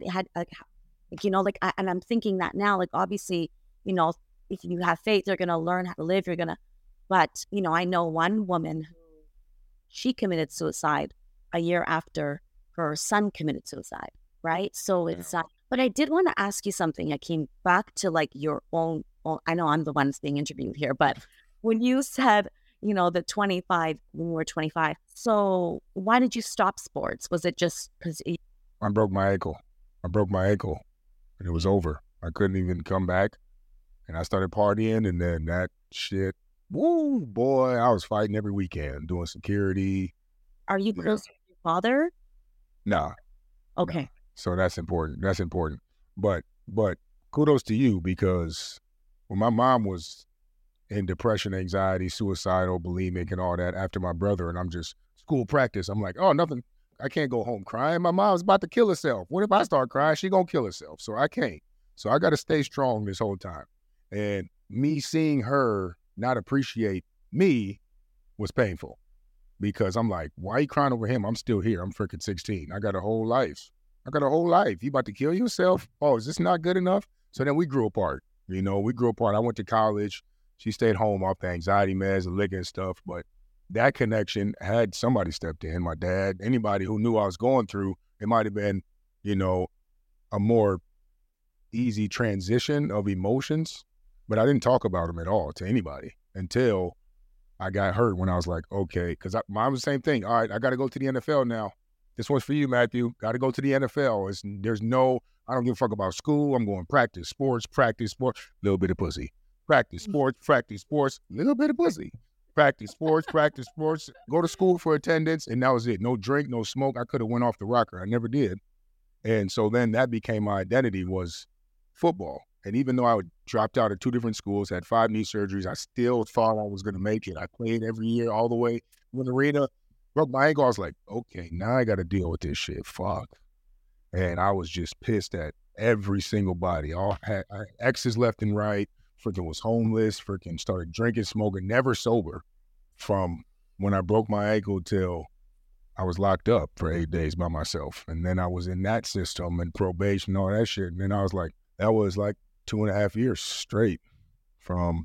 And I'm thinking that now, like, obviously, if you have faith, you're going to learn how to live. But, I know one woman who, she committed suicide a year after her son committed suicide, right? So it's, but I did want to ask you something. I came back to, like, your own, I know I'm the one that's being interviewed here, but when you said, the 25, when we were 25, so why did you stop sports? Was it just because I broke my ankle. And it was over. I couldn't even come back. And I started partying, and then that shit, woo, boy, I was fighting every weekend, doing security. Are you Yeah. close with your father? Nah. Okay. So that's important. That's important. But kudos to you, because when my mom was in depression, anxiety, suicidal, bulimic, and all that after my brother, and I'm just school practice, I'm like, oh, nothing. I can't go home crying. My mom's about to kill herself. What if I start crying? She gonna kill herself. So I can't. So I got to stay strong this whole time. And me seeing her not appreciate me was painful, because I'm like, why are you crying over him? I'm still here. I'm freaking 16. I got a whole life. You about to kill yourself? Oh, is this not good enough? So then we grew apart. We grew apart. I went to college. She stayed home off the anxiety meds, the liquor and stuff. But that connection had somebody stepped in, my dad, anybody who knew I was going through. It might have been, a more easy transition of emotions, but I didn't talk about them at all to anybody until I got hurt, when I was like, okay, because mine was the same thing. All right, I got to go to the NFL now. This one's for you, Matthew. Got to go to the NFL. I don't give a fuck about school. I'm going practice sports, little bit of pussy. Practice sports, little bit of pussy. Practice sports, go to school for attendance, and that was it. No drink, no smoke. I could have went off the rocker. I never did. And so then that became my identity, was football. And even though I dropped out of 2 different schools, had 5 knee surgeries, I still thought I was going to make it. I played every year all the way in the arena. Broke my ankle. I was like, okay, now I got to deal with this shit. Fuck. And I was just pissed at every single body. I had exes left and right. Freaking was homeless. Freaking started drinking, smoking, never sober, from when I broke my ankle till I was locked up for 8 days by myself. And then I was in that system and probation, all that shit. And then I was like, that was like 2.5 years straight, from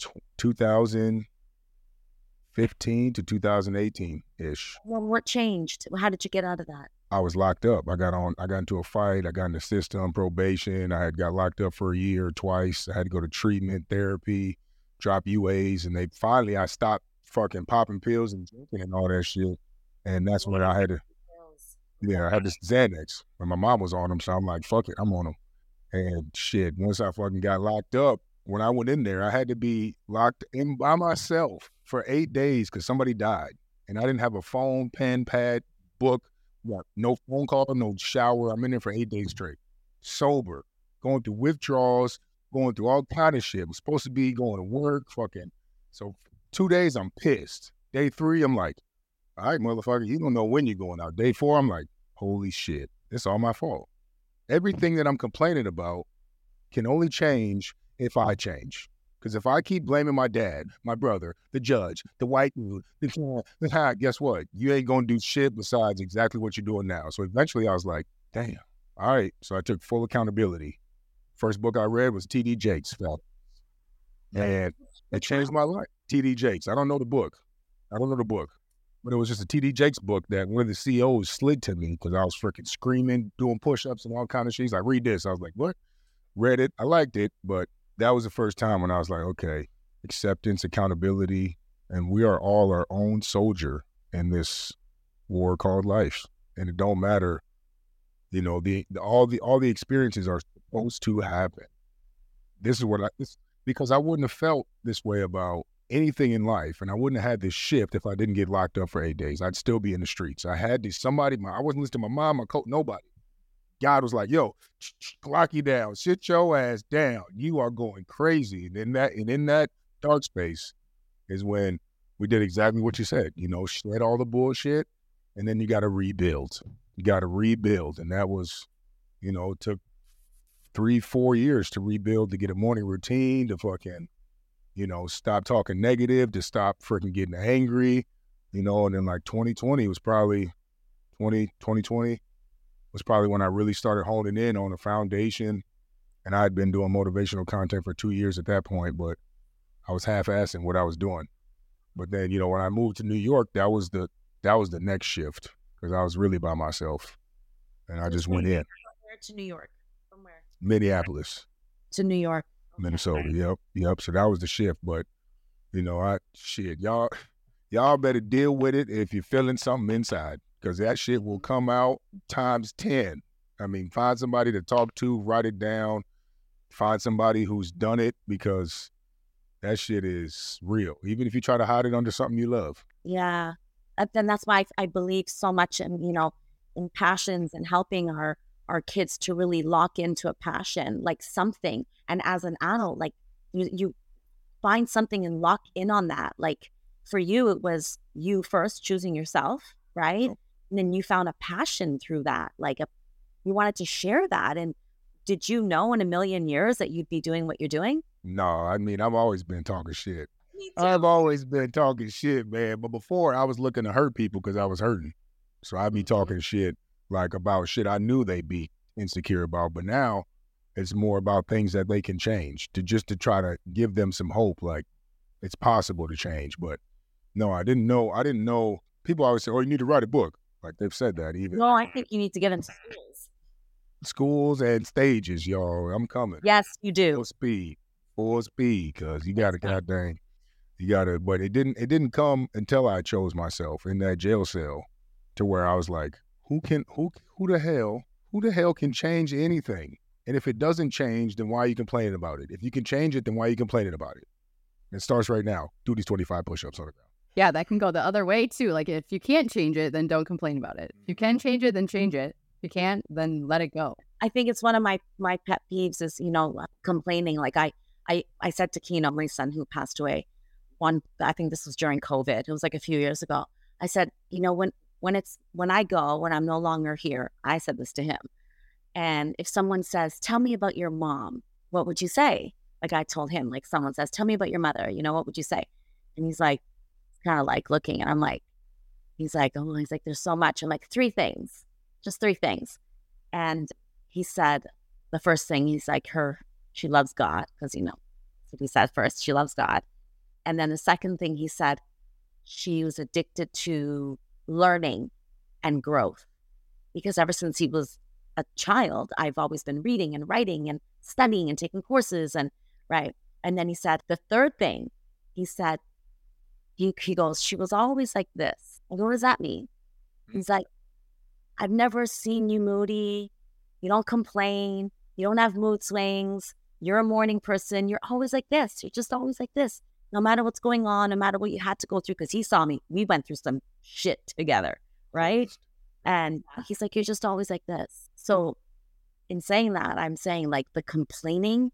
2015 to 2018-ish. Well, what changed? How did you get out of that? I was locked up. I got into a fight. I got in the system, probation. I had got locked up for a year twice. I had to go to treatment, therapy, drop UAs, and I stopped fucking popping pills and drinking and all that shit. And that's when I had to, I had this Xanax, when my mom was on them. So I'm like, fuck it, I'm on them. And shit, once I fucking got locked up, when I went in there, I had to be locked in by myself for 8 days because somebody died. And I didn't have a phone, pen, pad, book, no phone call, no shower. I'm in there for 8 days straight, sober, going through withdrawals, going through all kind of shit. I'm supposed to be going to work, fucking. So 2 days, I'm pissed. Day 3, I'm like, all right, motherfucker, you don't know when you're going out. Day 4, I'm like, holy shit, it's all my fault. Everything that I'm complaining about can only change if I change. Because if I keep blaming my dad, my brother, the judge, the white dude, guess what? You ain't going to do shit besides exactly what you're doing now. So eventually I was like, damn, all right. So I took full accountability. First book I read was T.D. Jakes. And it changed my life. T.D. Jakes. I don't know the book. But it was just a T.D. Jakes book that one of the CEOs slid to me because I was freaking screaming, doing push-ups and all kind of shit. He's like, read this. I was like, what? Read it. I liked it, but that was the first time when I was like, okay, acceptance, accountability, and we are all our own soldier in this war called life. And it don't matter, all the experiences are supposed to happen. This is because I wouldn't have felt this way about anything in life, and I wouldn't have had this shift if I didn't get locked up for 8 days. I'd still be in the streets. I had I wasn't listening to my mom, my coach, nobody. God was like, yo, lock you down, sit your ass down. You are going crazy. And in that dark space is when we did exactly what you said, shred all the bullshit, and then you got to rebuild. And that was, took 3-4 years to rebuild, to get a morning routine, to fucking, stop talking negative, to stop freaking getting angry, and then like 2020 was probably, 2020 was probably when I really started honing in on a foundation. And I had been doing motivational content for 2 years at that point, but I was half-assing what I was doing. But then, when I moved to New York, that was the next shift, because I was really by myself. And I just went in. Where to New York? From where? Minneapolis. To New York. Minnesota. Yep. So that was the shift. But, y'all better deal with it if you're feeling something inside, because that shit will come out times 10. I mean, find somebody to talk to, write it down, Find somebody who's done it, because that shit is real. Even if you try to hide it under something you love. Yeah. Then that's why I believe so much in, in passions and helping our kids to really lock into a passion, like something. And as an adult, like you find something and lock in on that. Like for you, it was you first choosing yourself, right? Oh. And then you found a passion through that. Like you wanted to share that. And did you know in a million years that you'd be doing what you're doing? No, I mean, I've always been talking shit. Me too. I've always been talking shit, man. But before, I was looking to hurt people because I was hurting. So I'd be talking shit like about shit I knew they'd be insecure about. But now it's more about things that they can change, to try to give them some hope. Like it's possible to change. But no, I didn't know. People always say, "Oh, you need to write a book." Like they've said that even. No, I think you need to get into Schools and stages, y'all. I'm coming. Yes, you do. Full speed, because you got to goddamn. You got to, but it didn't come until I chose myself in that jail cell, to where I was like, who the hell can change anything? And if it doesn't change, then why are you complaining about it? If you can change it, then why are you complaining about it? It starts right now. Do these 25 push-ups on the ground. Yeah, that can go the other way too. Like if you can't change it, then don't complain about it. If you can change it, then change it. If you can't, then let it go. I think it's one of my pet peeves is, complaining. Like I said to Keno, my son who passed away, I think this was during COVID. It was like a few years ago. I said, when I go, when I'm no longer here, I said this to him. And if someone says, tell me about your mom, what would you say? Like I told him, like someone says, tell me about your mother, what would you say? And he's like, kind of like looking, and I'm like, he's like, there's so much. I'm like, 3 things, just 3 things. And he said, the first thing, he's like, she loves God, because, that's what he said first, she loves God. And then the second thing he said, she was addicted to learning and growth, because ever since he was a child, I've always been reading and writing and studying and taking courses and right. And then he said, the third thing, he said, he goes, she was always like this. I go, what does that mean? He's like, I've never seen you moody. You don't complain. You don't have mood swings. You're a morning person. You're always like this. You're just always like this. No matter what's going on, no matter what you had to go through, because he saw me. We went through some shit together, right? And he's like, you're just always like this. So in saying that, I'm saying like the complaining.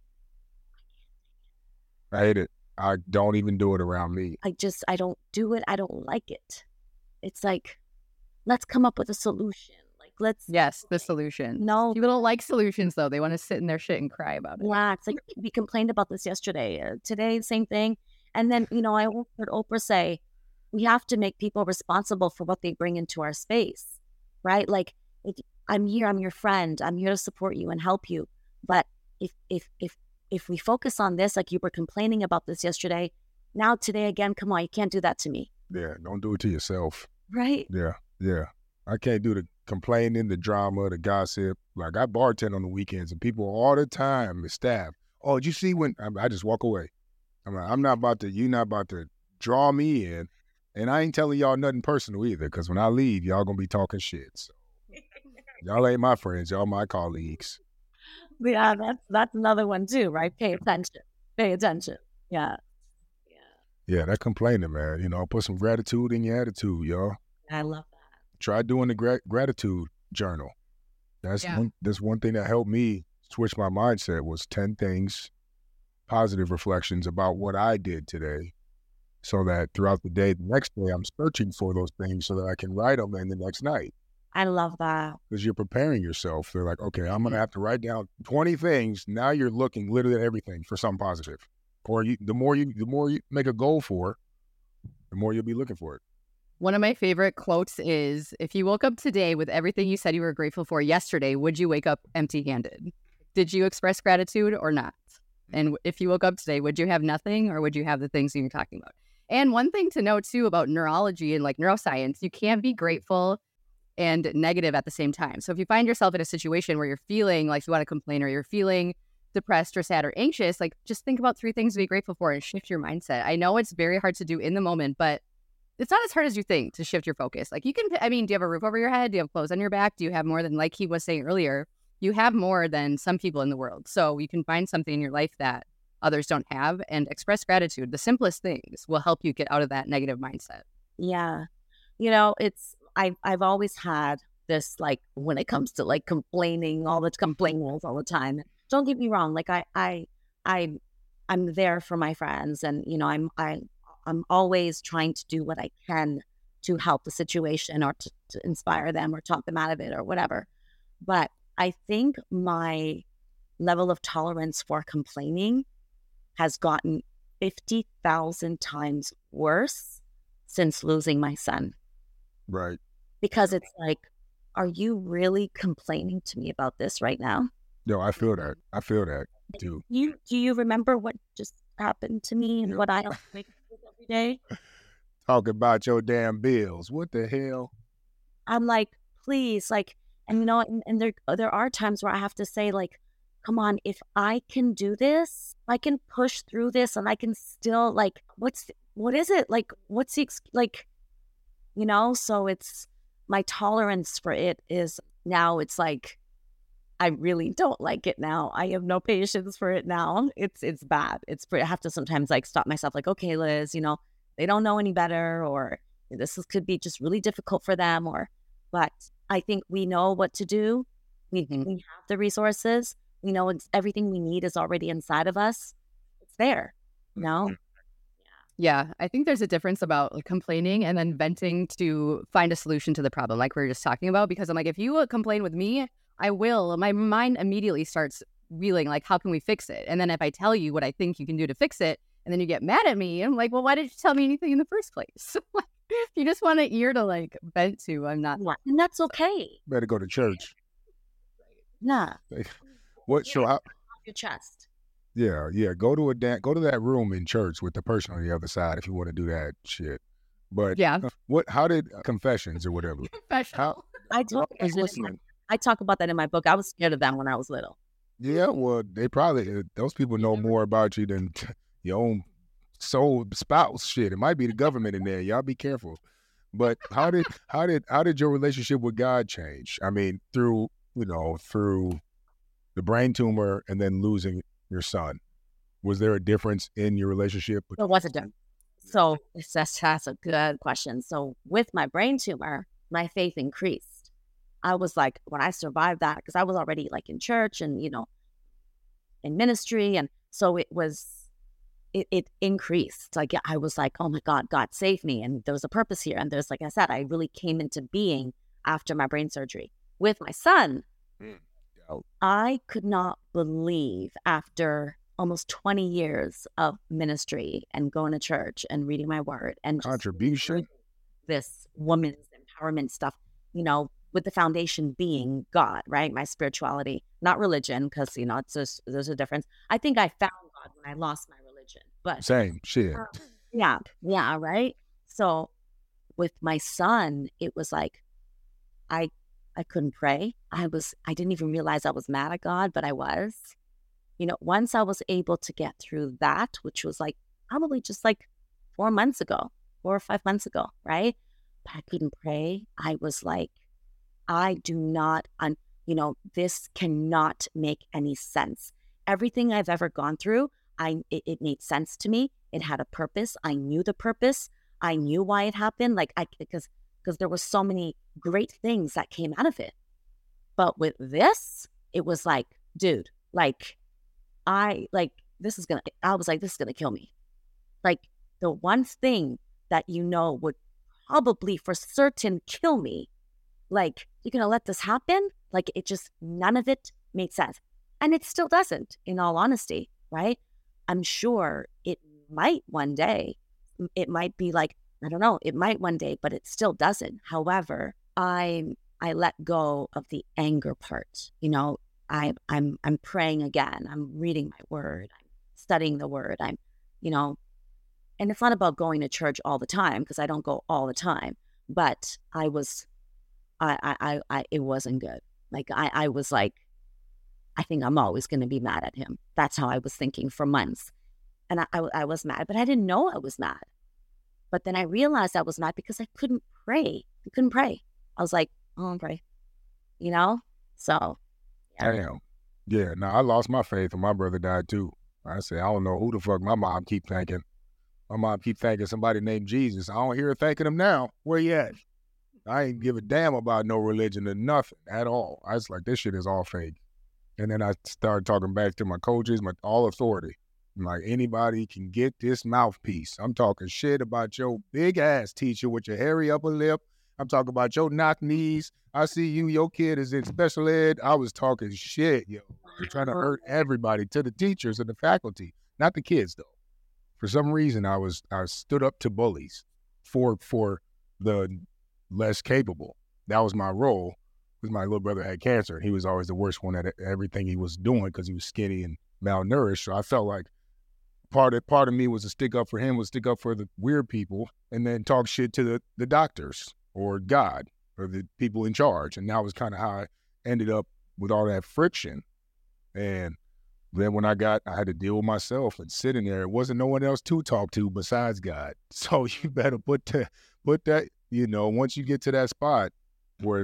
I hate it. I don't even do it around me. I don't do it. I don't like it. It's like, let's come up with a solution. Yes, the solution. No. People don't like solutions, though. They want to sit in their shit and cry about it. Yeah, it's like we complained about this yesterday. Today, same thing. And then, I heard Oprah say, we have to make people responsible for what they bring into our space, right? Like, I'm here, I'm your friend. I'm here to support you and help you. But if we focus on this, like you were complaining about this yesterday, now today again, come on, you can't do that to me. Yeah, don't do it to yourself. Right? Yeah. I can't do the complaining, the drama, the gossip. Like I bartend on the weekends and people all the time, the staff, oh, did you see when, I just walk away. I'm like, you're not about to draw me in. And I ain't telling y'all nothing personal either, because when I leave, y'all gonna be talking shit. So y'all ain't my friends, y'all my colleagues. Yeah, that's another one too, right? Pay attention. Yeah, that complaining, man. Put some gratitude in your attitude, y'all. I love that. Try doing the gratitude journal. That's one thing that helped me switch my mindset, was 10 things, positive reflections about what I did today, so that throughout the day, the next day, I'm searching for those things so that I can write them in the next night. I love that. Because you're preparing yourself. They're like, okay, I'm going to have to write down 20 things. Now you're looking literally at everything for something positive. Or the more you make a goal for, the more you'll be looking for it. One of my favorite quotes is, if you woke up today with everything you said you were grateful for yesterday, would you wake up empty-handed? Did you express gratitude or not? And if you woke up today, would you have nothing, or would you have the things that you're talking about? And one thing to know too about neurology and like neuroscience, you can't be grateful and negative at the same time. So if you find yourself in a situation where you're feeling like you want to complain, or you're feeling depressed or sad or anxious, like just think about 3 things to be grateful for and shift your mindset. I know it's very hard to do in the moment, but it's not as hard as you think to shift your focus. Like you can, do you have a roof over your head? Do you have clothes on your back? Do you have more than, like he was saying earlier, you have more than some people in the world. So you can find something in your life that others don't have and express gratitude. The simplest things will help you get out of that negative mindset. Yeah. I've always had this, like, when it comes to like complaining all the time. Don't get me wrong. Like I'm there for my friends, and I'm always trying to do what I can to help the situation or to inspire them or talk them out of it or whatever. But I think my level of tolerance for complaining has gotten 50,000 times worse since losing my son. Right. Because it's like, are you really complaining to me about this right now? No, I feel that. I feel that too. Do you remember what just happened to me and what I don't make every day? Talk about your damn bills. What the hell? I'm like, please, like, and and there are times where I have to say, like, come on, if I can do this, I can push through this, and I can still, like, what is it? Like, what's the, like, so it's, my tolerance for it is now, it's like, I really don't like it now. I have no patience for it now. It's bad. I have to sometimes, like, stop myself, like, okay, Liz, they don't know any better, or could be just really difficult for them, but I think we know what to do. We have the resources. We know everything we need is already inside of us. It's there, Yeah, I think there's a difference about like complaining and then venting to find a solution to the problem, like we were just talking about. Because I'm like, if you complain with me, my mind immediately starts reeling, like, how can we fix it? And then if I tell you what I think you can do to fix it, and then you get mad at me, I'm like, well, why did you tell me anything in the first place? You just want an ear to like vent to. I'm not. And that's okay. Better go to church. Nah. What? So off your chest. Yeah. Go to that room in church with the person on the other side if you want to do that shit. But yeah, how did confessions or whatever? Confessional. I talk about that in my book. I was scared of them when I was little. Yeah, well, those people know more about you than your own soul spouse. Shit, it might be the government in there. Y'all be careful. But how did your relationship with God change? I mean, through the brain tumor and then losing your son. Was there a difference in your relationship? There was a difference. So that's a good question. So with my brain tumor, my faith increased. I was like, when I survived that, because I was already like in church and, in ministry. And so it increased. Like, I was like, oh my God, God saved me. And there was a purpose here. And there's, like I said, I really came into being after my brain surgery. With my son, I could not believe, after almost 20 years of ministry and going to church and reading my word and contribution, this woman's empowerment stuff, with the foundation being God, right? My spirituality, not religion, because, there's a difference. I think I found God when I lost my religion, but same shit. Yeah, right? So with my son, it was like, I couldn't pray. I didn't even realize I was mad at God, but I was. Once I was able to get through that, which was like probably just like 4 or 5 months ago, right? But I couldn't pray. I was like, I do not, this cannot make any sense. Everything I've ever gone through, it made sense to me. It had a purpose. I knew the purpose. I knew why it happened. Because there were so many great things that came out of it. But with this, it was like, dude, I was like, this is gonna kill me. Like, the one thing that would probably for certain kill me, like, you're gonna let this happen? Like, none of it made sense. And it still doesn't, in all honesty, right? I'm sure it might one day. It might be like, I don't know, it might one day, but it still doesn't. However, I let go of the anger part. I'm praying again. I'm reading my word. I'm studying the word. I'm, and it's not about going to church all the time, because I don't go all the time, but it wasn't good. Like, I was like, I think I'm always going to be mad at him. That's how I was thinking for months. And I was mad, but I didn't know I was mad. But then I realized I was mad because I couldn't pray. I couldn't pray. I was like, oh, I'll pray, So, Damn. Yeah, no, I lost my faith when my brother died too. I said, I don't know who the fuck my mom keep thanking. My mom keep thanking somebody named Jesus. I don't hear her thanking him now. Where you at? I ain't give a damn about no religion or nothing at all. I was like, this shit is all fake. And then I started talking back to my coaches, my all authority. I'm like, anybody can get this mouthpiece. I'm talking shit about your big ass teacher with your hairy upper lip. I'm talking about your knock knees. I see you, your kid is in special ed. I was talking shit, yo. Trying to hurt everybody, to the teachers and the faculty, not the kids though. For some reason, I stood up to bullies for the less capable. That was my role, because my little brother had cancer, and he was always the worst one at everything he was doing because he was skinny and malnourished. So I felt like part of me was to stick up for him, was stick up for the weird people, and then talk shit to the doctors or God or the people in charge. And that was kind of how I ended up with all that friction. And then when I had to deal with myself and sitting there, it wasn't no one else to talk to besides God. So you better put that, once you get to that spot where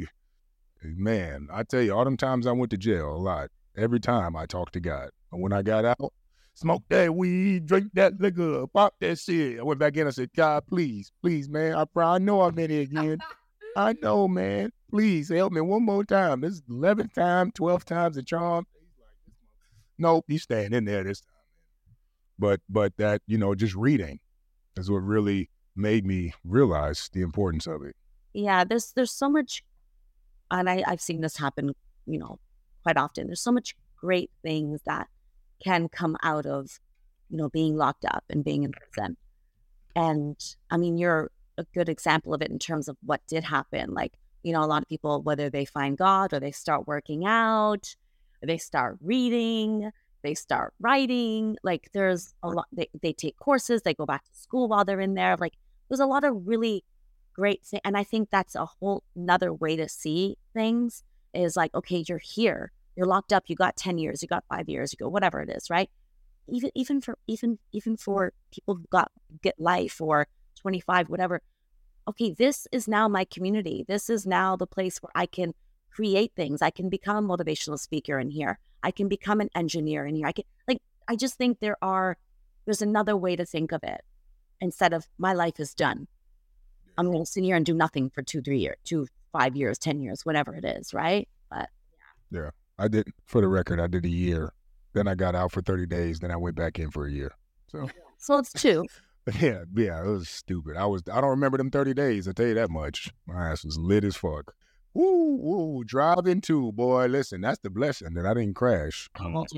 man, I tell you, all them times I went to jail a lot, every time I talked to God. And when I got out, smoke that weed, drink that liquor, pop that shit. I went back in, I said, God, please, man, I know I'm in it again. I know, man. Please help me one more time. This is 11th time, 12th time's a charm. Nope, you staying in there this time. But that, just reading is what really made me realize the importance of it. Yeah, there's so much, and I've seen this happen, quite often. There's so much great things that can come out of, being locked up and being in prison. And I mean, you're a good example of it in terms of what did happen. Like, a lot of people, whether they find God or they start working out, they start reading, they start writing, like there's a lot, they take courses, they go back to school while they're in there. Like there's a lot of really great things. And I think that's a whole another way to see things is like, okay, you're here, you're locked up, you got 10 years, you got 5 years, you go, whatever it is, right? Even for people who get life or 25, whatever. Okay, this is now my community. This is now the place where I can create things. I can become a motivational speaker in here. I can become an engineer in here. I just think there's another way to think of it instead of my life is done. I'm going to sit here and do nothing for 2-3 years, 5 years, 10 years, whatever it is, right? But yeah, I did, for the record, I did a year. Then I got out for 30 days. Then I went back in for a year. So it's 2. Yeah, it was stupid. I don't remember them 30 days, I'll tell you that much. My ass was lit as fuck. Woo, driving too, boy. Listen, that's the blessing that I didn't crash.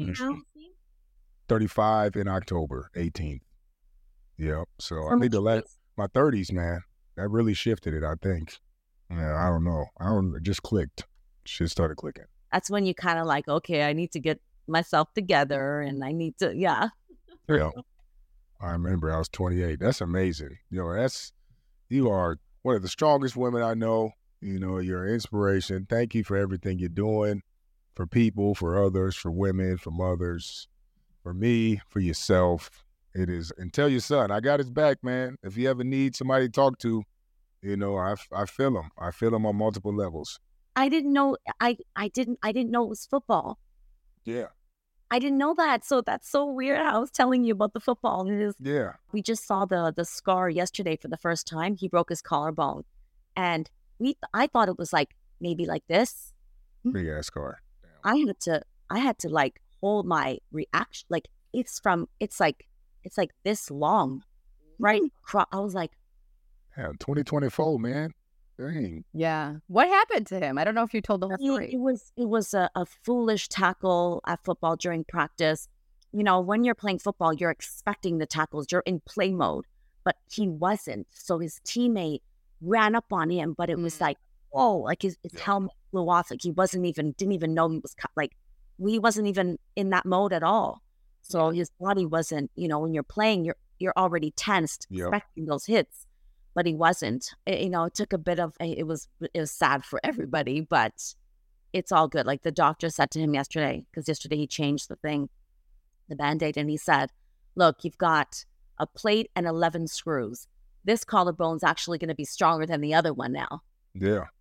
35 in October, 18th. Yeah, so I need to let my 30s, man. That really shifted it, I think. Yeah, I don't know. It just clicked. Shit started clicking. That's when you kind of like, okay, I need to get myself together and I need to, yeah. Yeah. I remember I was 28. That's amazing. You are one of the strongest women I know. You're an inspiration. Thank you for everything you're doing for people, for others, for women, for mothers, for me, for yourself. It is. And tell your son, I got his back, man. If you ever need somebody to talk to, I feel him. I feel him on multiple levels. I didn't know. I didn't know it was football. Yeah. I didn't know that. So that's so weird. I was telling you about the football. Yeah. We just saw the scar yesterday for the first time. He broke his collarbone. And I thought it was like maybe like this. Big ass scar. Damn. I had to like hold my reaction. Like it's like this long, right? I was like, yeah, 2024, man. Dang. Yeah. What happened to him? I don't know if you told the whole story. It was a foolish tackle at football during practice. When you're playing football, you're expecting the tackles. You're in play mode, but he wasn't. So his teammate ran up on him, but it was like, whoa, like his helmet flew off. Like he didn't even know he was like, he wasn't even in that mode at all. So his body wasn't, when you're playing, you're already tensed, expecting those hits. But he wasn't. It took a bit of. It was sad for everybody, but it's all good. Like the doctor said to him yesterday, because yesterday he changed the Band-Aid, and he said, "Look, you've got a plate and 11 screws. This collarbone's actually going to be stronger than the other one now." Yeah.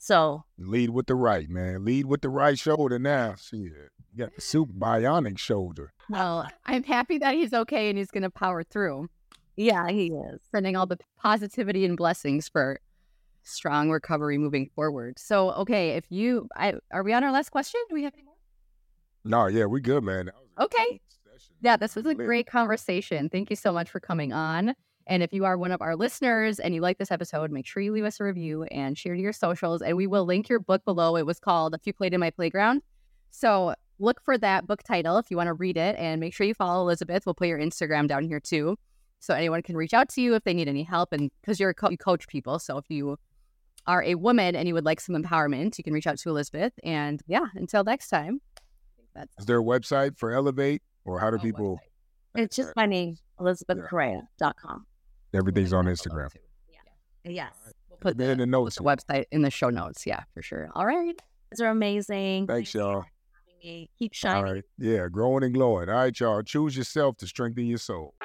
So Lead with the right, man. Lead with the right shoulder now. Shit. You got the super bionic shoulder. Well, I'm happy that he's okay and he's going to power through. yeah, he is. Sending all the positivity and blessings for strong recovery moving forward. So, okay, are we on our last question? Do we have any more? No, yeah, we good, man. That was a Okay. good session. Yeah, this was a Lit. great conversation. Thank you so much for coming on. And if you are one of our listeners and you like this episode, make sure you leave us a review and share to your socials. And we will link your book below. It was called If You Played in My Playground. So look for that book title if you want to read it. And make sure you follow Elizabeth. We'll put your Instagram down here too. So anyone can reach out to you if they need any help. And because you coach people. So if you are a woman and you would like some empowerment, you can reach out to Elizabeth. And yeah, until next time. Is there a website for Elevate, or how do people? It's just my name, ElizabethCorrea.com. Everything's on Instagram. Yes. We'll put Put it in the notes. the website in the show notes. Yeah, for sure. All right. These are amazing. Thanks, y'all. Keep All shining. right. Yeah, growing and glowing. All right, y'all. Choose yourself to strengthen your soul.